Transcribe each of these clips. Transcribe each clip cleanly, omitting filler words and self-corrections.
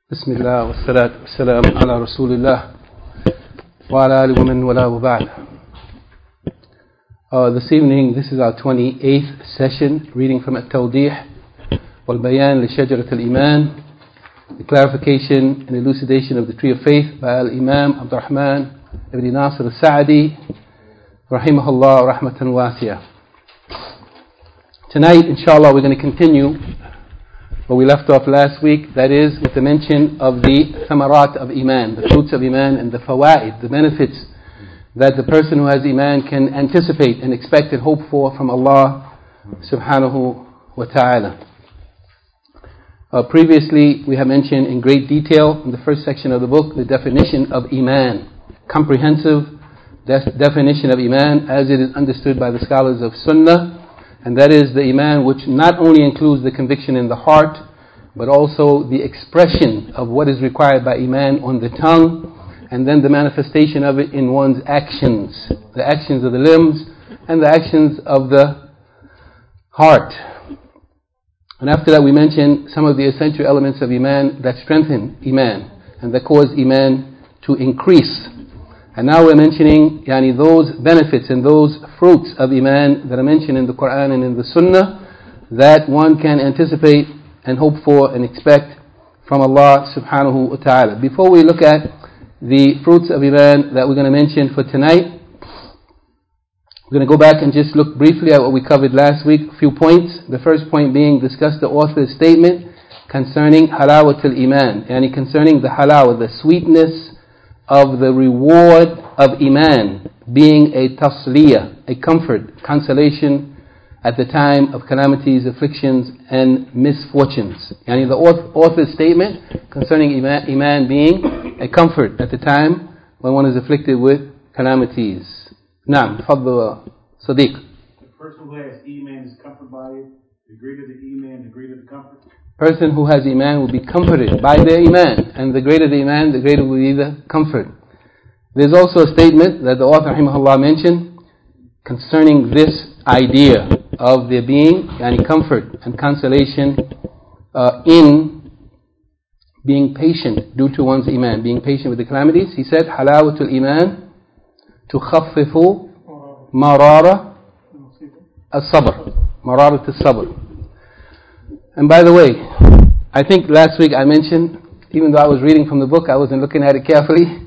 بسم الله والصلاة والسلام على رسول الله وعلى آله ومن والاه وبعد. This evening, this is our 28th session, reading from At-Tawdih wal-Bayan li-Shajarat al-Iman, the clarification and elucidation of the Tree of Faith by Al-Imam Abdurrahman ibn Nasir al-Sa'di, rahimahullah rahmatan wasi'ah. Tonight, inshallah, we're going to continue where we left off last week, that is, with the mention of the thamarat of Iman, the fruits of Iman and the fawaid, the benefits that the person who has Iman can anticipate and expect and hope for from Allah subhanahu wa ta'ala. Previously, we have mentioned in great detail in the first section of the book the definition of Iman, comprehensive definition of Iman as it is understood by the scholars of Sunnah. And that is the Iman which not only includes the conviction in the heart, but also the expression of what is required by Iman on the tongue, and then the manifestation of it in one's actions, the actions of the limbs and the actions of the heart. And after that we mentioned some of the essential elements of Iman that strengthen Iman and that cause Iman to increase. And now we're mentioning those benefits and those fruits of Iman that are mentioned in the Quran and in the Sunnah that one can anticipate and hope for and expect from Allah subhanahu wa ta'ala. Before we look at the fruits of Iman that we're going to mention for tonight, we're going to go back and just look briefly at what we covered last week, a few points. The first point being discuss the author's statement concerning halawat al-Iman, concerning the halawa, the sweetness of the reward of Iman being a tasliyah, a comfort, consolation at the time of calamities, afflictions and misfortunes. The author's statement concerning Iman being a comfort at the time when one is afflicted with calamities. Naam, tafadhal Sadiq. The person who has Iman is comforted by it. The greater the Iman, the greater the comfort. Person who has Iman will be comforted by their Iman, and the greater the Iman, the greater will be the comfort. There's also a statement that the author rahimahullah mentioned concerning this idea of there being comfort and consolation in being patient due to one's Iman, being patient with the calamities. He said, halawatul Iman tukhaffifu marara as-sabr, mararat as-sabr. And by the way, I think last week I mentioned, even though I was reading from the book, I wasn't looking at it carefully.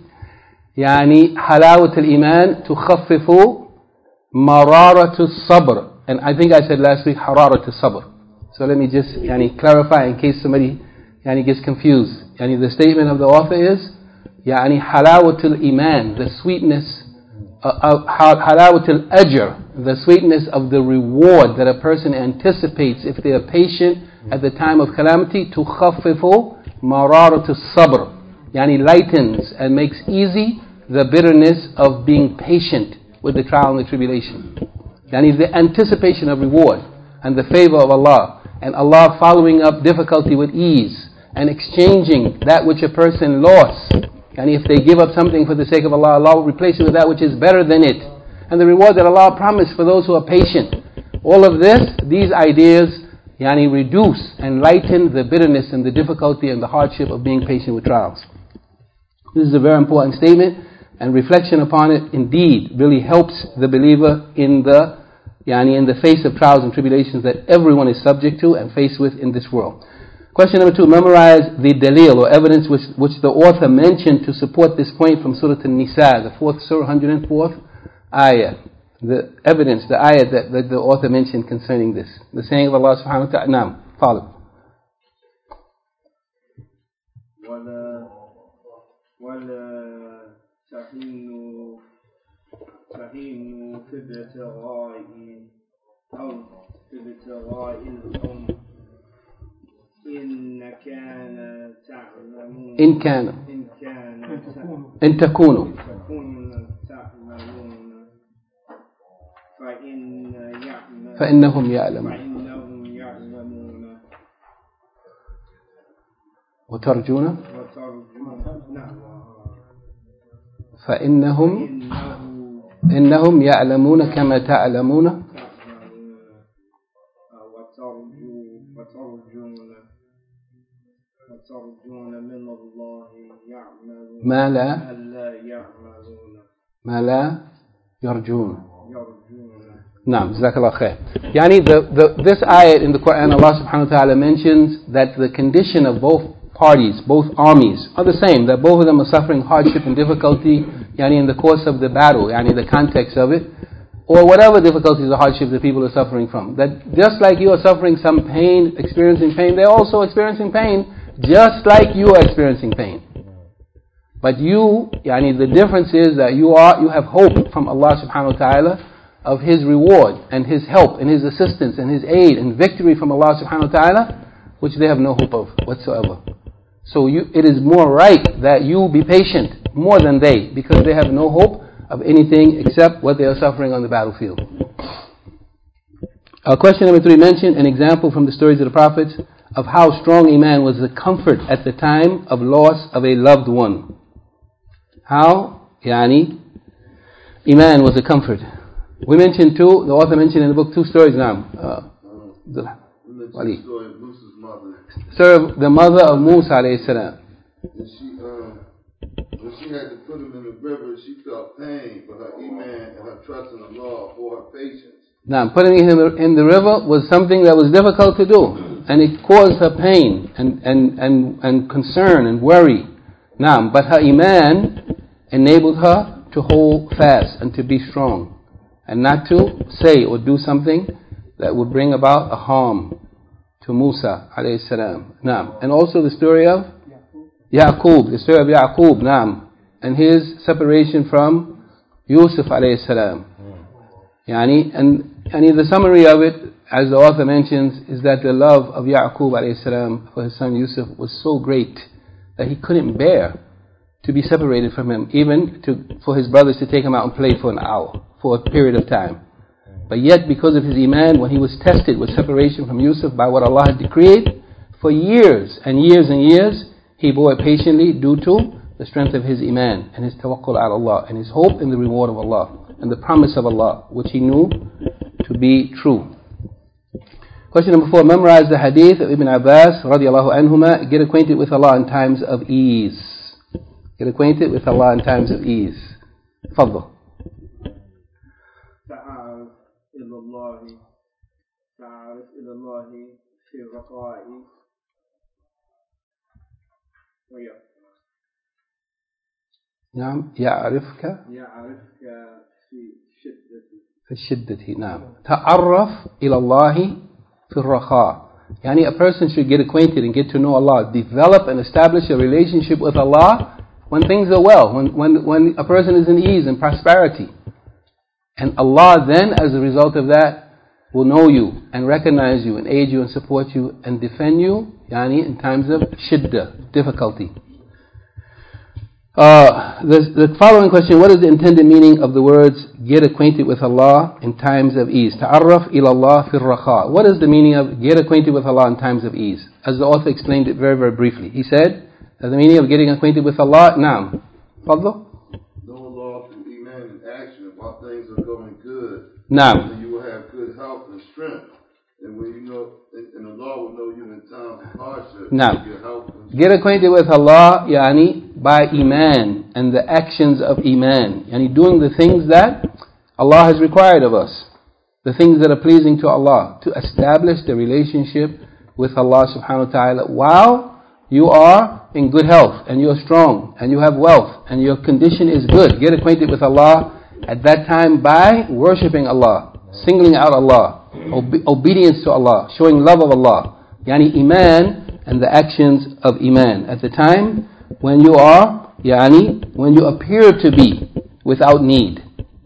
Halawat al-Iman tukhaffifu mararat as-sabr. And I think I said last week hararat as-sabr. So let me just clarify in case somebody gets confused. The statement of the author is halawat al-Iman, the sweetness halawat al-ajr, the sweetness of the reward that a person anticipates if they are patient at the time of calamity. Tukhaffifu mararat as-sabr, lightens and makes easy the bitterness of being patient with the trial and the tribulation. The anticipation of reward and the favor of Allah, and Allah following up difficulty with ease and exchanging that which a person lost. If they give up something for the sake of Allah, Allah will replace it with that which is better than it. And the reward that Allah promised for those who are patient. All of this, these ideas, reduce and lighten the bitterness and the difficulty and the hardship of being patient with trials. This is a very important statement, and reflection upon it indeed really helps the believer in the face of trials and tribulations that everyone is subject to and faced with in this world. Question number 2, memorize the dalil or evidence which the author mentioned to support this point from Surah An-Nisa, the 4th Surah, 104th ayah. The evidence, the ayah that the author mentioned concerning this. The saying of Allah subhanahu wa ta'ala. Naam, follow. ولا تحينوا في ابتغاء أو في ابتغاء القوم إن تكونوا تعلمون فإنهم يعلمون وترجون إنهم يعلمون كما تعلمون وترجون من يعملون ما لا يعملون ما لا يرجون. يرجون. Naam, Jazakallah khair. Yani, this ayat in the Quran, Allah subhanahu wa ta'ala mentions that the condition of both parties, both armies, are the same, that both of them are suffering hardship and difficulty, yani in the course of the battle, yani the context of it, or whatever difficulties or hardships the people are suffering from. That just like you are suffering some pain, experiencing pain, they're also experiencing pain, just like you are experiencing pain. But you, yani the difference is that you have hope from Allah subhanahu wa ta'ala of His reward and His help and His assistance and His aid and victory from Allah subhanahu wa ta'ala, which they have no hope of whatsoever. So it is more right that you be patient more than they, because they have no hope of anything except what they are suffering on the battlefield. Question number 3 mentioned an example from the stories of the prophets of how strong Iman was the comfort at the time of loss of a loved one. How, yani, Iman was a comfort. We mentioned the author mentioned in the book 2 stories now. Wali. Story of Musa's mother. Story of the mother of Musa alayhi salam. And when she had to put him in the river, she felt pain, but her Iman and her trust in Allah for her patience. Now, putting him in the river was something that was difficult to do, and it caused her pain and concern and worry. Now, but her Iman enabled her to hold fast and to be strong, and not to say or do something that would bring about a harm to Musa alayhi salam. Naam. And also the story of Yaqub, naam, and his separation from Yusuf alayhi salam. And the summary of it, as the author mentions, is that the love of Yaqub alayhi salam for his son Yusuf was so great that he couldn't bear to be separated from him, even for his brothers to take him out and play for an hour, for a period of time. But yet, because of his Iman, when he was tested with separation from Yusuf by what Allah had decreed, for years and years and years, he bore it patiently due to the strength of his Iman and his tawakkul ala Allah and his hope in the reward of Allah and the promise of Allah, which he knew to be true. Question number 4. Memorize the hadith of Ibn Abbas radiallahu anhuma. Get acquainted with Allah in times of ease. Get acquainted with Allah in times of ease. Fadl. تعرف إلى الله في الرخاء نعم يعرفك في شدته. نعم. تعرف إلى الله في الرخاء. Yani a person should get acquainted and get to know Allah, develop and establish a relationship with Allah when things are well, when a person is in ease and prosperity. And Allah then, as a result of that, will know you and recognize you and aid you and support you and defend you, yani in times of shiddah, difficulty. The following question: what is the intended meaning of the words "get acquainted with Allah in times of ease"? Ta'arraf ila Allah fi ar-rakha. What is the meaning of "get acquainted with Allah in times of ease"? As the author explained it very, very briefly. He said that the meaning of getting acquainted with Allah, Naam. Fadl? Know Allah through Iman and action while things are going good. Naam. And you will have good health and strength. And when you know, and Allah will know you in times of hardship. Naam. Get acquainted with Allah, yani by Iman and the actions of Iman. Yani doing the things that Allah has required of us. The things that are pleasing to Allah. To establish the relationship with Allah subhanahu wa ta'ala while you are in good health and you're strong and you have wealth and your condition is good. Get acquainted with Allah at that time by worshipping Allah, singling out Allah, obedience to Allah, showing love of Allah. Yani Iman and the actions of Iman. At the time when you are, yani when you appear to be without need.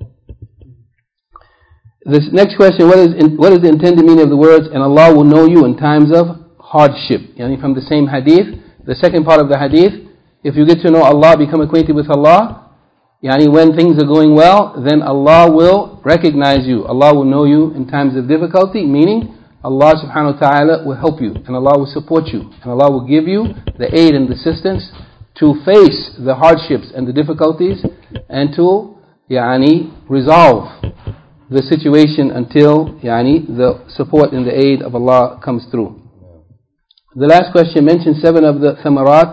This next question, what is the intended meaning of the words, and Allah will know you in times of hardship? Yani from the same hadith, the second part of the hadith, if you get to know Allah, become acquainted with Allah, yani when things are going well, then Allah will recognize you. Allah will know you in times of difficulty, meaning Allah subhanahu wa ta'ala will help you, and Allah will support you, and Allah will give you the aid and the assistance to face the hardships and the difficulties, and to yani resolve the situation until yani the support and the aid of Allah comes through. The last question mentioned 7 of the thamarat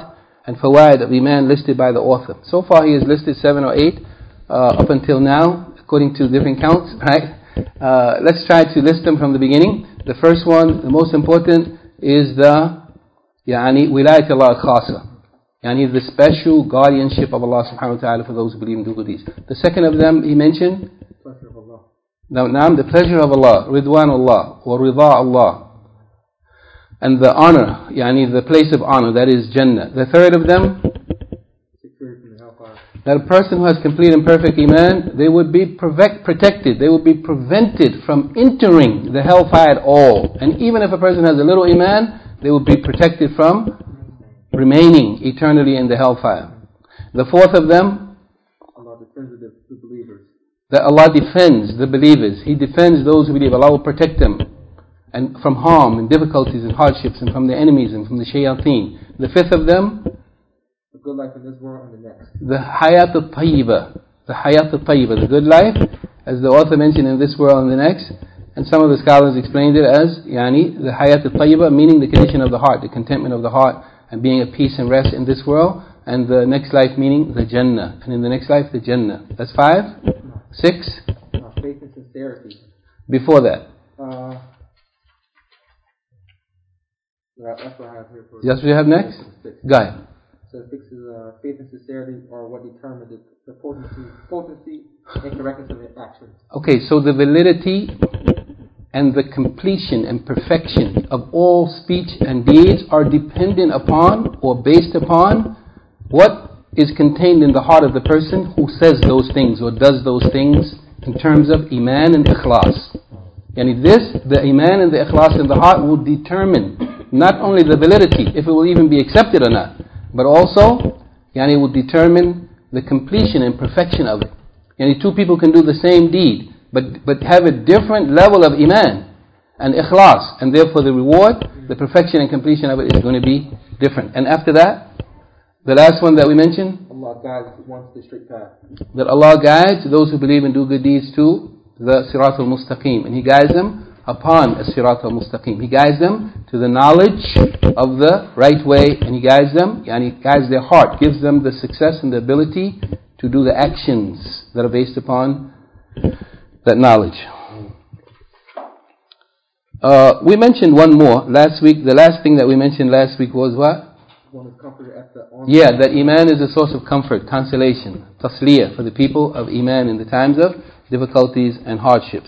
and fawaid of Iman listed by the author. So far he has listed 7 or 8 up until now, according to different counts, right? Let's try to list them from the beginning. The first one, the most important, is the wilayat Allah al-khasa. The special guardianship of Allah subhanahu wa ta'ala for those who believe in do good deeds. The second of them he mentioned, Pleasure of Allah. the pleasure of Allah, Ridwan Allah, or Rida Allah. And the honor, the place of honor, that is Jannah. The third of them, Security from the hellfire. that a person who has complete and perfect Iman, they would be protected, they would be prevented from entering the hellfire at all. And even if a person has a little Iman, they would be protected from remaining eternally in the hellfire. The fourth of them, Allah defends the believers. that Allah defends the believers. He defends those who believe. Allah will protect them and from harm and difficulties and hardships and from the enemies and from the shayateen. The fifth of them, The good life in this world and the next. the hayat al-tayyiba. The hayat al-tayyiba, the good life, as the author mentioned, in this world and the next. And some of the scholars explained it as the hayat al-tayyiba, meaning the condition of the heart, the contentment of the heart, and being at peace and rest in this world. And the next life meaning the Jannah. And in the next life, the Jannah. That's 5. 6. Faith and sincerity. Before that. That's what I have here for. That's what you have next? Go ahead. So 6 is faith and sincerity, or what determines the potency and correctness of the actions. Okay, so the validity and the completion and perfection of all speech and deeds are dependent upon or based upon what is contained in the heart of the person who says those things or does those things in terms of Iman and Ikhlas. The Iman and the Ikhlas in the heart will determine not only the validity, if it will even be accepted or not, but also it will determine the completion and perfection of it. Two people can do the same deed, but have a different level of Iman and Ikhlas, and therefore the reward, the perfection and completion of it is going to be different. And after that, the last one that we mentioned, Allah guides one to the straight path. that Allah guides those who believe and do good deeds to the Sirat al-Mustaqim, and He guides them upon a Sirat al-Mustaqim. He guides them to the knowledge of the right way, and He guides them, and He guides their heart, gives them the success and the ability to do the actions that are based upon that knowledge. We mentioned one more last week. The last thing that we mentioned last week was what? One is comforted at the arm. Yeah, that Iman is a source of comfort, consolation, tasliyah for the people of Iman in the times of difficulties and hardships.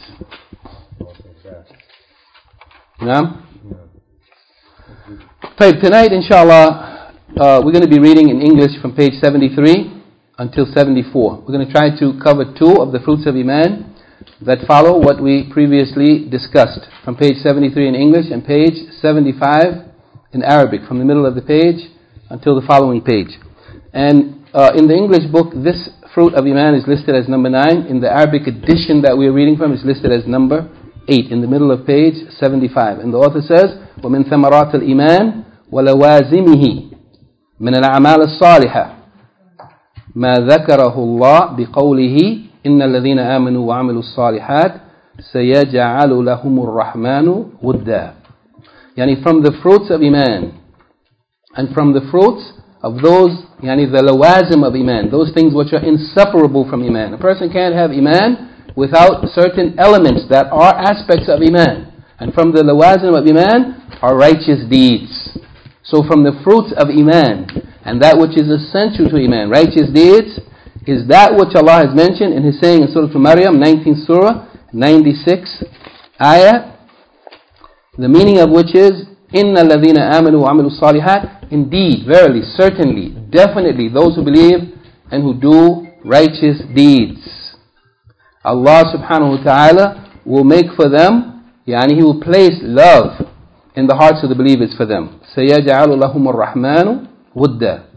Tonight, inshallah, we're going to be reading in English from page 73 until 74. We're going to try to cover 2 of the fruits of Iman that follow what we previously discussed, from page 73 in English and page 75 in Arabic, from the middle of the page until the following page. And in the English book, this fruit of Iman is listed as number 9. In the Arabic edition that we are reading from, it's listed as number 8, in the middle of page 75. And the author says, وَمِن ثَمَرَاتِ الْإِيمَانِ وَلَوَازِمِهِ مِنَ الْأَعْمَالِ الصَّالِحَةِ مَا ذَكَرَهُ اللَّهُ بِقَوْلِهِ إِنَّ الَّذِينَ آمَنُوا وَعَمِلُوا الصَّالِحَاتِ سَيَجْعَلُ لَهُمُ الرَّحْمَنُ وُدًّا. From the fruits of Iman, and from the fruits of those, the lawazim of Iman, those things which are inseparable from Iman. A person can't have Iman without certain elements that are aspects of Iman. And from the lawazim of Iman are righteous deeds. So from the fruits of Iman, and that which is essential to Iman, righteous deeds, is that which Allah has mentioned in His saying in Surah Maryam, 19th Surah, 96 ayah, the meaning of which is, إِنَّ الَّذِينَ آمَنُوا وَعَمِلُوا الصَّالِحَاتِ, indeed, verily, certainly, definitely, those who believe and who do righteous deeds, Allah subhanahu wa ta'ala will make for them, He will place love in the hearts of the believers for them. سَيَجْعَلُ لَهُمُ الرَّحْمَنُ وُدًّا.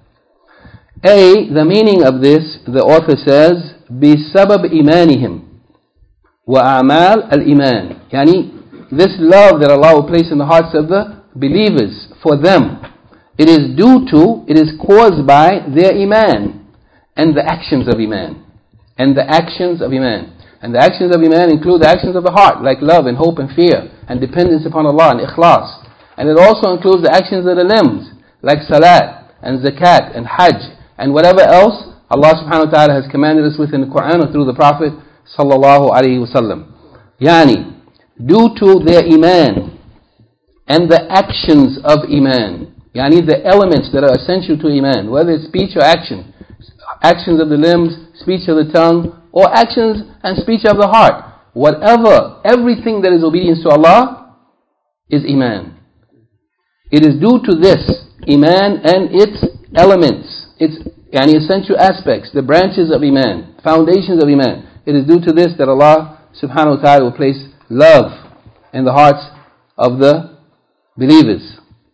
The meaning of this, the author says, بِسَبَبْ إِيمَانِهِمْ وَأَعْمَالِ الْإِيمَانِ. This love that Allah will place in the hearts of the believers for them, it is caused by their Iman and the actions of Iman. And the actions of Iman. And the actions of Iman include the actions of the heart, like love and hope and fear, and dependence upon Allah and ikhlas. And it also includes the actions of the limbs, like salat, and zakat and hajj and whatever else Allah subhanahu wa ta'ala has commanded us with in the Quran or through the Prophet sallallahu alayhi wasallam. Yani, due to their iman and the actions of iman, yani the elements that are essential to iman, whether it's speech or action, actions of the limbs, speech of the tongue, or actions and speech of the heart, whatever, everything that is obedience to Allah is iman. It is due to this iman and its elements, its essential aspects, the branches of iman, foundations of iman. It is due to this that Allah subhanahu wa ta'ala will place love in the hearts of the believers.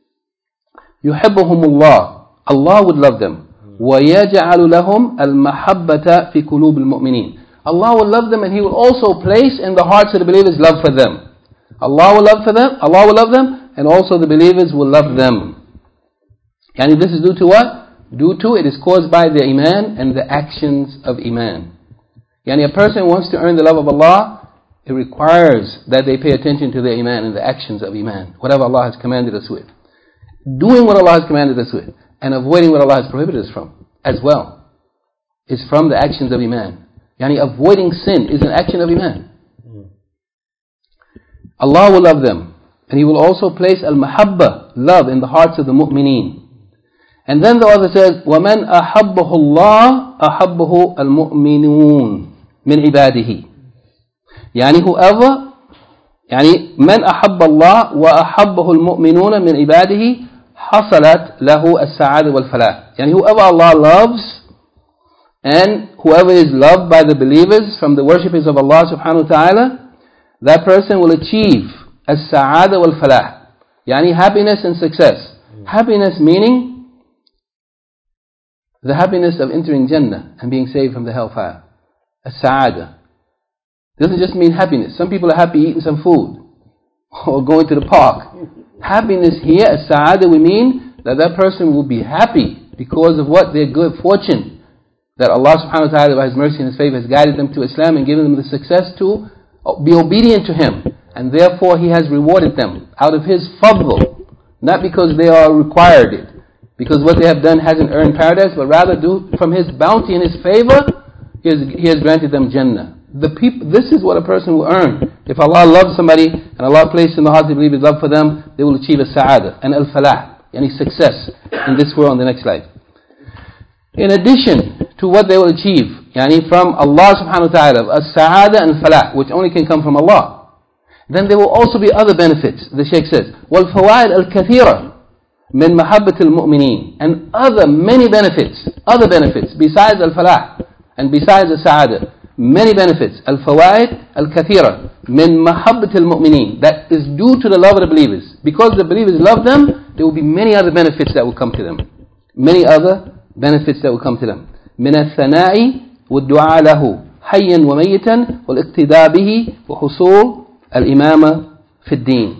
يُحِبُّهُمُ Allah would love them. وَيَجْعَلُ لَهُمْ الْمَحَبَّةَ فِي قُلُوبِ الْمُؤْمِنِينَ Allah will love them, and He will also place in the hearts of the believers love for them. Allah will love them, and also the believers will love them. And this is due to what? Due to, it is caused by the iman and the actions of iman. A person wants to earn the love of Allah, it requires that they pay attention to their iman and the actions of iman, whatever Allah has commanded us with. Doing what Allah has commanded us with, and avoiding what Allah has prohibited us from, as well, is from the actions of iman. Avoiding sin is an action of iman. Allah will love them, and He will also place al-mahabba, love, in the hearts of the mu'mineen. And then the author says, وَمَنْ أَحَبَّهُ اللَّهُ أَحَبَّهُ الْمُؤْمِنُونَ مِنْ عِبَادِهِ. Whoever, مَنْ أَحَبَّ اللَّهُ وَأَحَبَّهُ الْمُؤْمِنُونَ مِنْ عِبَادِهِ حَصَلَتْ لَهُ السَّعَادَةُ وَالْفَلَاحِ. Whoever Allah loves, and whoever is loved by the believers from the worshippers of Allah subhanahu wa ta'ala, that person will achieve as-sa'ada wal-falah. Happiness and success. Happiness meaning the happiness of entering Jannah and being saved from the hellfire. As-sa'ada doesn't just mean happiness. Some people are happy eating some food or going to the park. Happiness here, as-sa'ada, we mean that that person will be happy because of what their good fortune, that Allah subhanahu wa ta'ala by His mercy and His favor has guided them to Islam and given them the success to be obedient to Him, and therefore He has rewarded them out of His fadl, not because they are required it, because what they have done hasn't earned paradise, but rather due from His bounty and His favor, He has granted them Jannah. This is what a person will earn. If Allah loves somebody and Allah placed in the heart of believers love for them, they will achieve a sa'ada and al-falah, success in this world and the next life. In addition to what they will achieve, from Allah subhanahu wa ta'ala, as-sa'ada and falah, which only can come from Allah, then there will also be other benefits. The Shaykh says, وَالْفَوَائِدْ الْكَثِيرَةِ مِنْ مَحَبَّةِ الْمُؤْمِنِينَ, and many benefits, other benefits, besides al-falah, and besides the sa'ada, many benefits, al-fawaid al-kathira min mahabbat al-mu'mineen, that is due to the love of the believers. Because the believers love them, there will be many other benefits that will come to them. Many other benefits that will come to them. من الثناء والدعاء له حيا وميتا والاقتداء به وحصول الإمامة في الدين.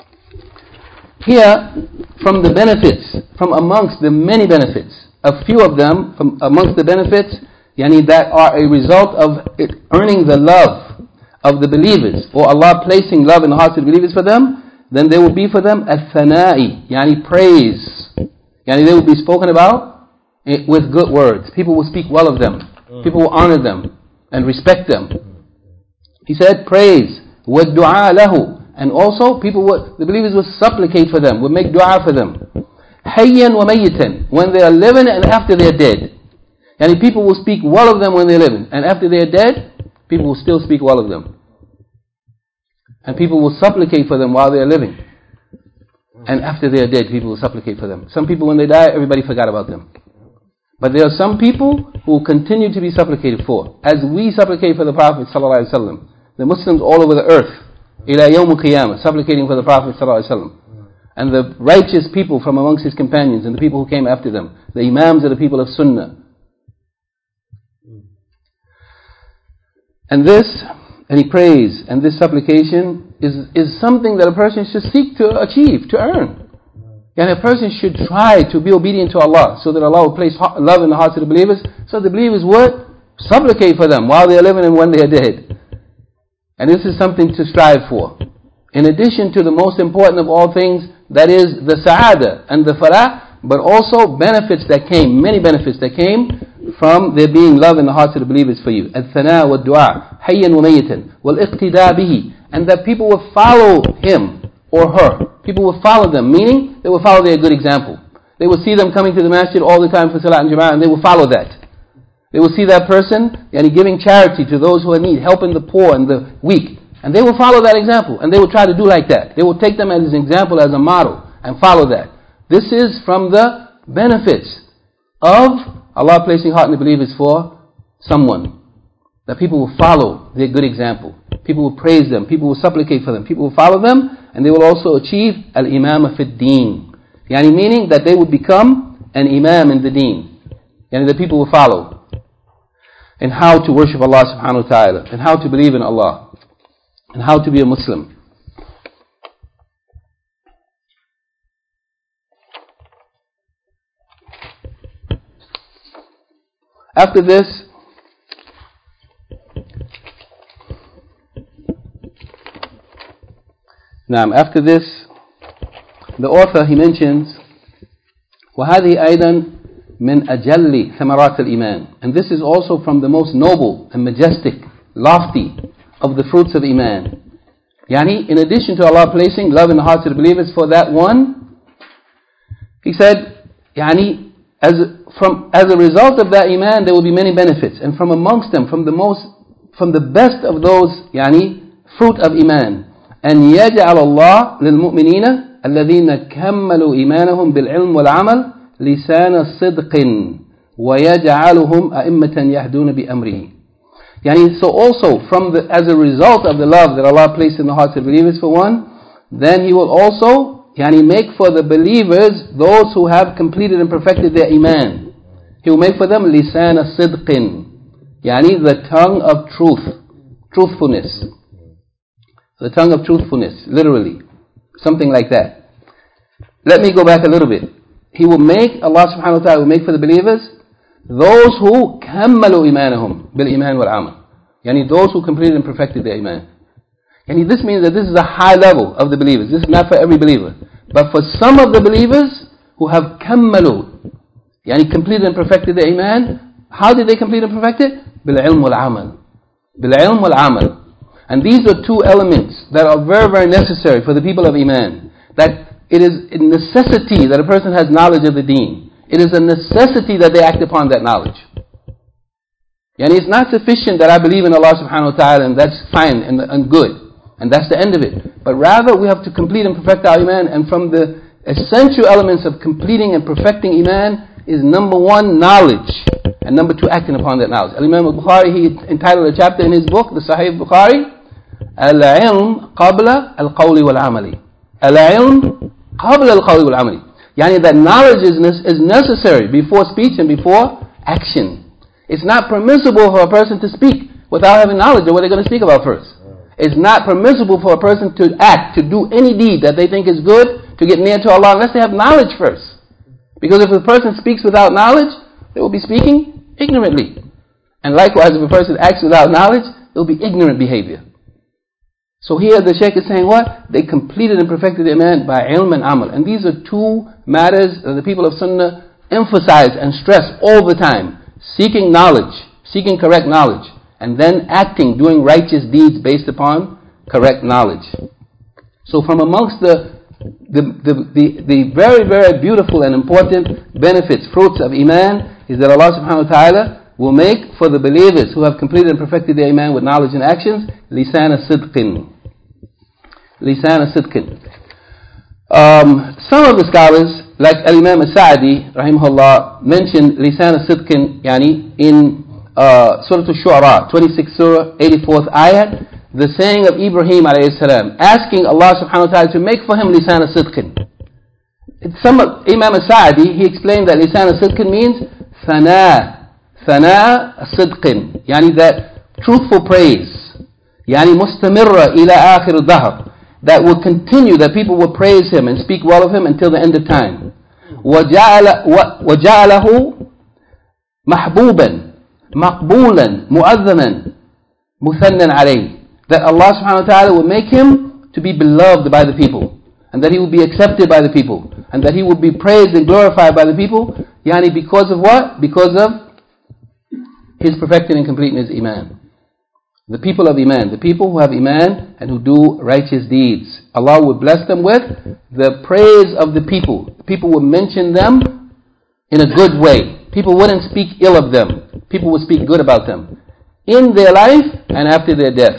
Here, from the benefits, from amongst the many benefits, a few of them, from amongst the benefits, that are a result of it earning the love of the believers, or Allah placing love in the hearts of the believers for them, then there will be for them al-thana'i, praise. They will be spoken about with good words. People will speak well of them. People will honor them and respect them. He said praise, وَالدُّعَاء لَهُ, and also the believers will supplicate for them, will make dua for them. حَيًّا وَمَيِّتًا, when they are living and after they are dead. People will speak well of them when they're living, and after they are dead, people will still speak well of them. And people will supplicate for them while they are living. And after they are dead, people will supplicate for them. Some people, when they die, everybody forgot about them. But there are some people who will continue to be supplicated for. As we supplicate for the Prophet ﷺ, the Muslims all over the earth, ila yawm al-qiyamah, supplicating for the Prophet ﷺ. And the righteous people from amongst his companions, and the people who came after them, the imams of the people of Sunnah. And he prays, and this supplication is something that a person should seek to achieve, to earn. And a person should try to be obedient to Allah, so that Allah will place love in the hearts of the believers, so the believers would supplicate for them while they are living and when they are dead. And this is something to strive for. In addition to the most important of all things, that is the sa'ada and the falah, but also benefits that came, many benefits that came from there being love in the hearts of the believers for you. الثناء والدعاء حيا وميتا والاقتداء به, and that people will follow him or her. People will follow them, meaning they will follow their good example. They will see them coming to the masjid all the time for salat and jama'ah, and they will follow that. They will see that person giving charity to those who are in need, helping the poor and the weak, and they will follow that example, and they will try to do like that. They will take them as an example, as a model, and follow that. This is from the benefits of Allah placing heart in the believers for someone. That people will follow their good example. People will praise them. People will supplicate for them. People will follow them, and they will also achieve al-imama fi d-deen. Meaning that they would become an imam in the deen. That people will follow in how to worship Allah subhanahu wa ta'ala, and how to believe in Allah, and how to be a Muslim. After this, the author, he mentions وَهَذِهِ أَيْضًا مِنْ أَجَلِّ ثَمَرَاتِ الْإِيمَانِ, and this is also from the most noble and majestic, lofty of the fruits of Iman. In addition to Allah placing love in the hearts of the believers for that one, he said, as a result of that Iman, there will be many benefits, and from amongst them, from the best of those fruit of Iman, أن يجعل الله للمؤمنين الذين كملوا إيمانهم بالعلم والعمل لسان صدق ويجعلهم أئمة يهدون بأمره. So also as a result of the love that Allah placed in the hearts of believers for one, then He will also make for the believers those who have completed and perfected their Iman. He will make for them لسان صدق, the tongue of truthfulness. The tongue of truthfulness, literally. Something like that. Let me go back a little bit. Allah subhanahu wa ta'ala will make for the believers those who كَمَّلُوا إِيمَانَهُمْ بِالْإِيمَانِ وَالْعَمَلِ. Those who completed and perfected their Iman. This means that this is a high level of the believers. This is not for every believer. But for some of the believers who have كَمَّلُوا, completed and perfected their Iman, how did they complete and perfect it? بِالْعِلْمِ وَالْعَمَلِ. بِالْعِلْمِ وَالْعَمَلِ. And these are two elements that are very, very necessary for the people of Iman. That it is a necessity that a person has knowledge of the deen. It is a necessity that they act upon that knowledge. It's not sufficient that I believe in Allah subhanahu wa ta'ala and that's fine and good. And that's the end of it. But rather we have to complete and perfect our Iman. And from the essential elements of completing and perfecting Iman is number one, knowledge. And number two, acting upon that knowledge. Al-Imam al-Bukhari, he entitled a chapter in his book, the Sahih Bukhari, Al-Ilm Qabla Al-Qawli Wal-Amali. Al-Ilm Qabla Al-Qawli Wal-Amali. That knowledge is necessary before speech and before action. It's not permissible for a person to speak without having knowledge of what they're going to speak about first. It's not permissible for a person to act, to do any deed that they think is good, to get near to Allah, unless they have knowledge first. Because if a person speaks without knowledge, they will be speaking ignorantly. And likewise, if a person acts without knowledge, it will be ignorant behavior. So here the Shaykh is saying what? They completed and perfected their Iman by ilm and amal. And these are two matters that the people of Sunnah emphasize and stress all the time. Seeking knowledge, seeking correct knowledge, and then acting, doing righteous deeds based upon correct knowledge. So from amongst the very, very beautiful and important benefits, fruits of Iman, is that Allah subhanahu wa ta'ala will make for the believers who have completed and perfected their Iman with knowledge and actions, lisana sidqin. Lisana sidqin. Some of the scholars, like Al-Imam Al-Sa'di, rahimahullah, mentioned lisana sidqin, in Surah Al-Shu'ara, 26th Surah, 84th ayat, the saying of Ibrahim alayhi salam, asking Allah subhanahu wa ta'ala to make for him lisana sidqin. Imam Al-Sa'di, he explained that lisana sidqin means thana sidqin, that truthful praise, mustamirra ila akhir al-dahr, that will continue, that people will praise him and speak well of him until the end of time. وَجَعَلَهُ مَحْبُوبًا مَقْبُولًا مُؤَذَّمًا مُثَنًّا عَلَيْهِ, that Allah subhanahu wa ta'ala will make him to be beloved by the people, and that he would be accepted by the people, and that he would be praised and glorified by the people. Yani because of what? Because of his perfecting and completing his Iman. The people of Iman, the people who have Iman and who do righteous deeds, Allah would bless them with the praise of the people. People would mention them in a good way. People wouldn't speak ill of them. People would speak good about them in their life and after their death.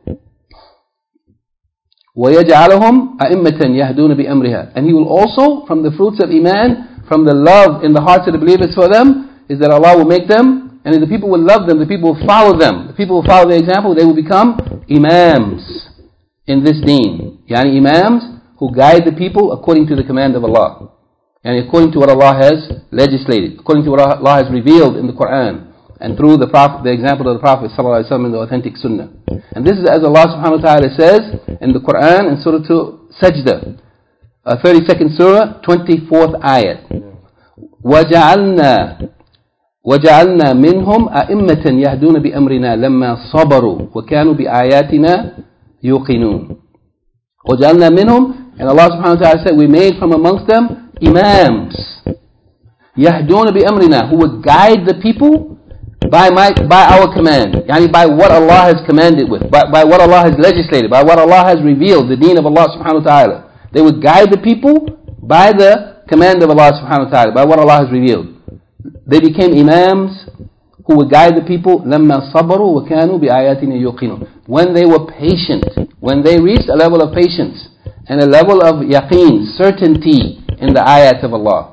وَيَجْعَلَهُمْ أَئِمَّةً يَهْدُونَ بِأَمْرِهَا. And He will also, from the fruits of Iman, from the love in the hearts of the believers for them, is that Allah will make them, and if the people will love them, the people will follow them. The people will follow their example, they will become imams in this deen. Yani imams who guide the people according to the command of Allah. And according to what Allah has legislated, according to what Allah has revealed in the Quran, and through the Prophet, the example of the Prophet ﷺ in the authentic Sunnah. And this is as Allah subhanahu wa ta'ala says in the Quran in Surah Sajdah, 32nd Surah, 24th ayat. وَجَعَلْنَا مِنْهُمْ أَئِمَّةً يَهْدُونَ بِأَمْرِنَا لَمَّا صَبَرُوا وَكَانُوا بِآيَاتِنَا يُوقِنُونَ. وَجَعَلْنَا مِنْهُمْ, and Allah subhanahu wa ta'ala said, we made from amongst them imams. يَهْدُونَ بِأَمْرِنَا, who would guide the people by our command, yani by what Allah has commanded with, by what Allah has legislated, by what Allah has revealed, the deen of Allah subhanahu wa ta'ala. They would guide the people by the command of Allah subhanahu wa ta'ala, by what Allah has revealed. They became imams who would guide the people لَمَّا صَبَرُوا وَكَانُوا بِآيَاتِنَا يُوقِنُونَ. When they were patient, when they reached a level of patience and a level of yaqeen, certainty in the ayat of Allah.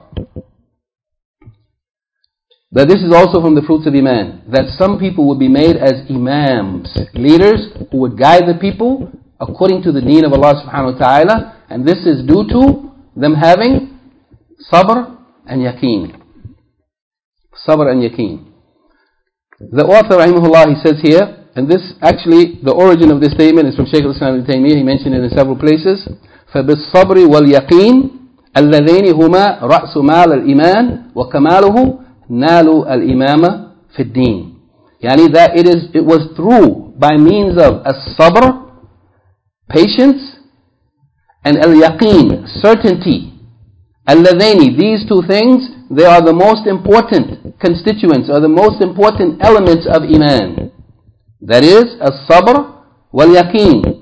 But this is also from the fruits of Iman, that some people would be made as imams, leaders who would guide the people according to the deen of Allah subhanahu wa ta'ala, and this is due to them having sabr and yaqeen. Sabr and yaqeen. The author, rahimahullah, he says here, and this actually, the origin of this statement is from Shaykh al-Islam ibn Taymiyyah, he mentioned it in several places. فَبِالصَّبْرِ وَالْيَقِينِ اللَّذَيْنِ هُمَا رَأْسُ مَالَ الْإِيمَانِ وَكَمَالُهُ نَالُوا الْإِمَامَ فِي الدِّينِ. Yani that it was through, by means of as-sabr, patience, and al-yaqeen, certainty. Al-ladhaini, these two things, they are the most important constituents, or the most important elements of Iman. That is, as-sabr wal-yaqeen.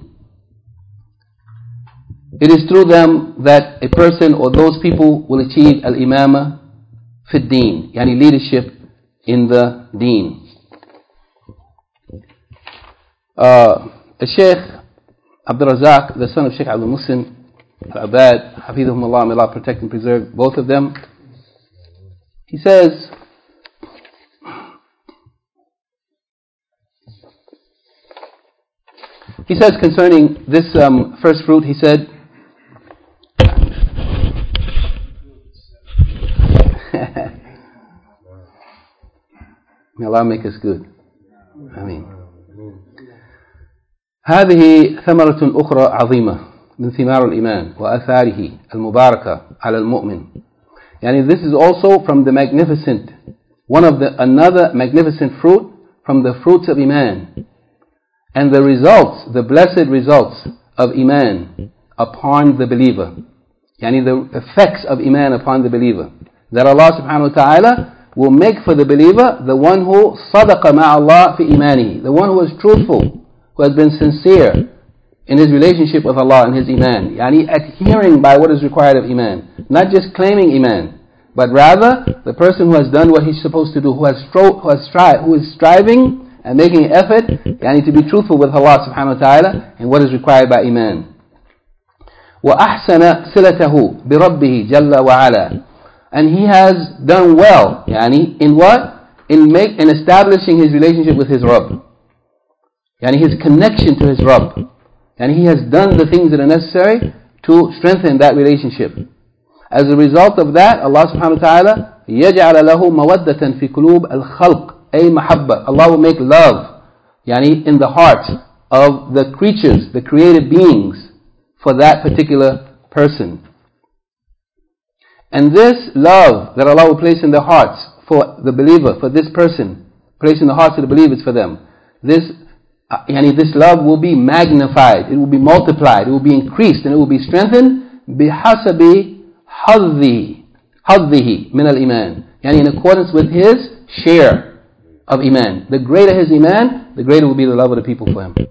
It is through them that a person or those people will achieve al-imama fi ad-din, yani leadership in the deen. The Shaykh Abdul Razak, the son of Shaykh Abdul Muhsin Al-Abad, Hafidhahumullah, may Allah protect and preserve both of them. He says, concerning this first fruit, he said, may Allah make us good. Ameen. هذه ثمرة أخرى عظيمة من ثمار الإيمان وآثاره المباركة على المؤمن. Yani this is also from the magnificent, another magnificent fruit from the fruits of Iman, and the results, the blessed results of Iman upon the believer. Yani the effects of Iman upon the believer, that Allah subhanahu wa ta'ala will make for the believer the one who صدق مع الله في إيمانه, the one who is truthful, who has been sincere in his relationship with Allah and his Iman, yani adhering by what is required of Iman, not just claiming Iman, but rather the person who has done what he's supposed to do, who is striving and making an effort, yani to be truthful with Allah subhanahu wa ta'ala and what is required by Iman. وَأَحْسَنَ صِلَتَهُ بِرَبِّهِ جَلَّ وَعَلَى, and he has done well, yani in what? In establishing his relationship with his Rabb, yani his connection to his Rabb, and he has done the things that are necessary to strengthen that relationship. As a result of that, Allah subhanahu wa ta'ala يَجْعَلَ لَهُ مَوَدَّةً فِي قُلُوبِ الْخَلْقِ, أي محبة. Allah will make love, yani in the hearts of the creatures, the created beings, for that particular person. And this love that Allah will place in their hearts for the believer, for this person, place in the hearts of the believers for them, this love will be magnified, it will be multiplied, it will be increased, and it will be strengthened بحسب حظه من الإيمان. يعني in accordance with his share of Iman. The greater his Iman, the greater will be the love of the people for him.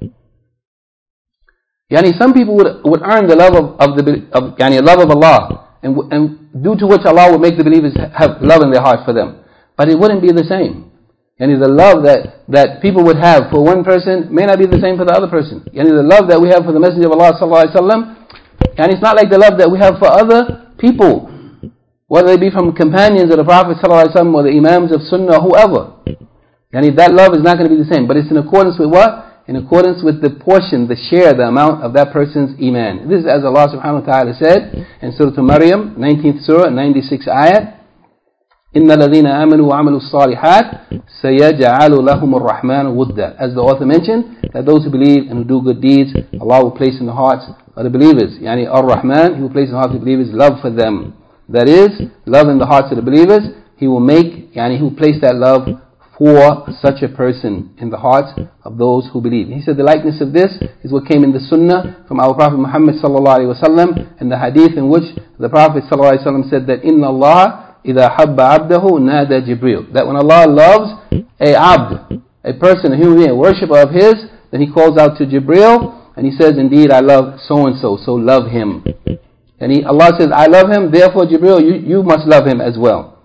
Yani some people would earn the love of love of Allah, and due to which Allah would make the believers have love in their hearts for them. But it wouldn't be the same. Yani the love that people would have for one person may not be the same for the other person. Yani the love that we have for the Messenger of Allah sallallahu alaihi wasallam, and it's not like the love that we have for other people, whether they be from companions of the Prophet sallallahu alaihi wasallam or the Imams of Sunnah, whoever. Yani that love is not going to be the same, but it's in accordance with what? In accordance with the portion, the share, the amount of that person's Iman. This is as Allah subhanahu wa ta'ala said in Surah Maryam, 19th Surah, 96th ayat. إِنَّ الَّذِينَ آمَنُوا وَعَمَلُوا الصَّالِحَاتِ سَيَجْعَلُ لَهُمُ الرَّحْمَنُ وُدًّا. As the author mentioned, that those who believe and who do good deeds, Allah will place in the hearts of the believers. Yani Ar-Rahman, He will place in the hearts of the believers love for them. That is, love in the hearts of the believers. He will He will place that love for such a person in the hearts of those who believe. He said the likeness of this is what came in the Sunnah from our Prophet Muhammad sallallahu alaihi wasallam, and the hadith in which the Prophet sallallahu alaihi wasallam said that Inna Allah إِذَا حَبَّ عَبْدَهُ نَادَى جِبْرِيلُ. That when Allah loves a abd, a person, a human being, a worshipper of His, then He calls out to Jibreel and He says, indeed I love so and so, so love him. And Allah says, I love him, therefore Jibreel, you must love him as well.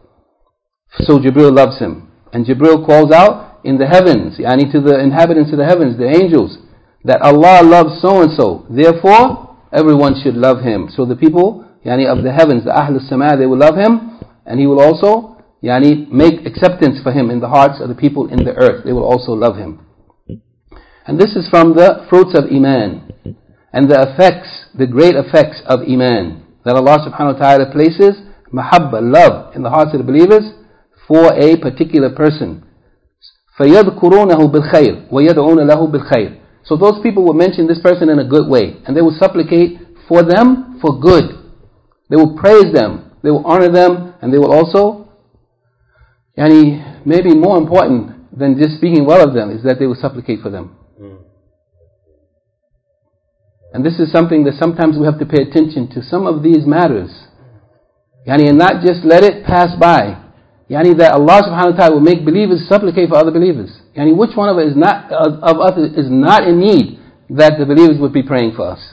So Jibreel loves him. And Jibreel calls out in the heavens, yani to the inhabitants of the heavens, the angels, that Allah loves so and so, therefore everyone should love him. So the people yani of the heavens, the Ahlul Sama, they will love him, and He will also yani make acceptance for him in the hearts of the people in the earth. They will also love him. And this is from the fruits of Iman and the effects, the great effects of Iman, that Allah subhanahu wa ta'ala places mahabba, love, in the hearts of the believers for a particular person. فَيَذْكُرُونَهُ بِالْخَيْرِ وَيَدْعُونَ لَهُ بِالْخَيْرِ. So those people will mention this person in a good way, and they will supplicate for them for good. They will praise them, they will honor them, and they will also, maybe more important than just speaking well of them, is that they will supplicate for them. And this is something that sometimes we have to pay attention to some of these matters. And not just let it pass by. That Allah subhanahu wa ta'ala will make believers supplicate for other believers. Which one of us is not in need that the believers would be praying for us?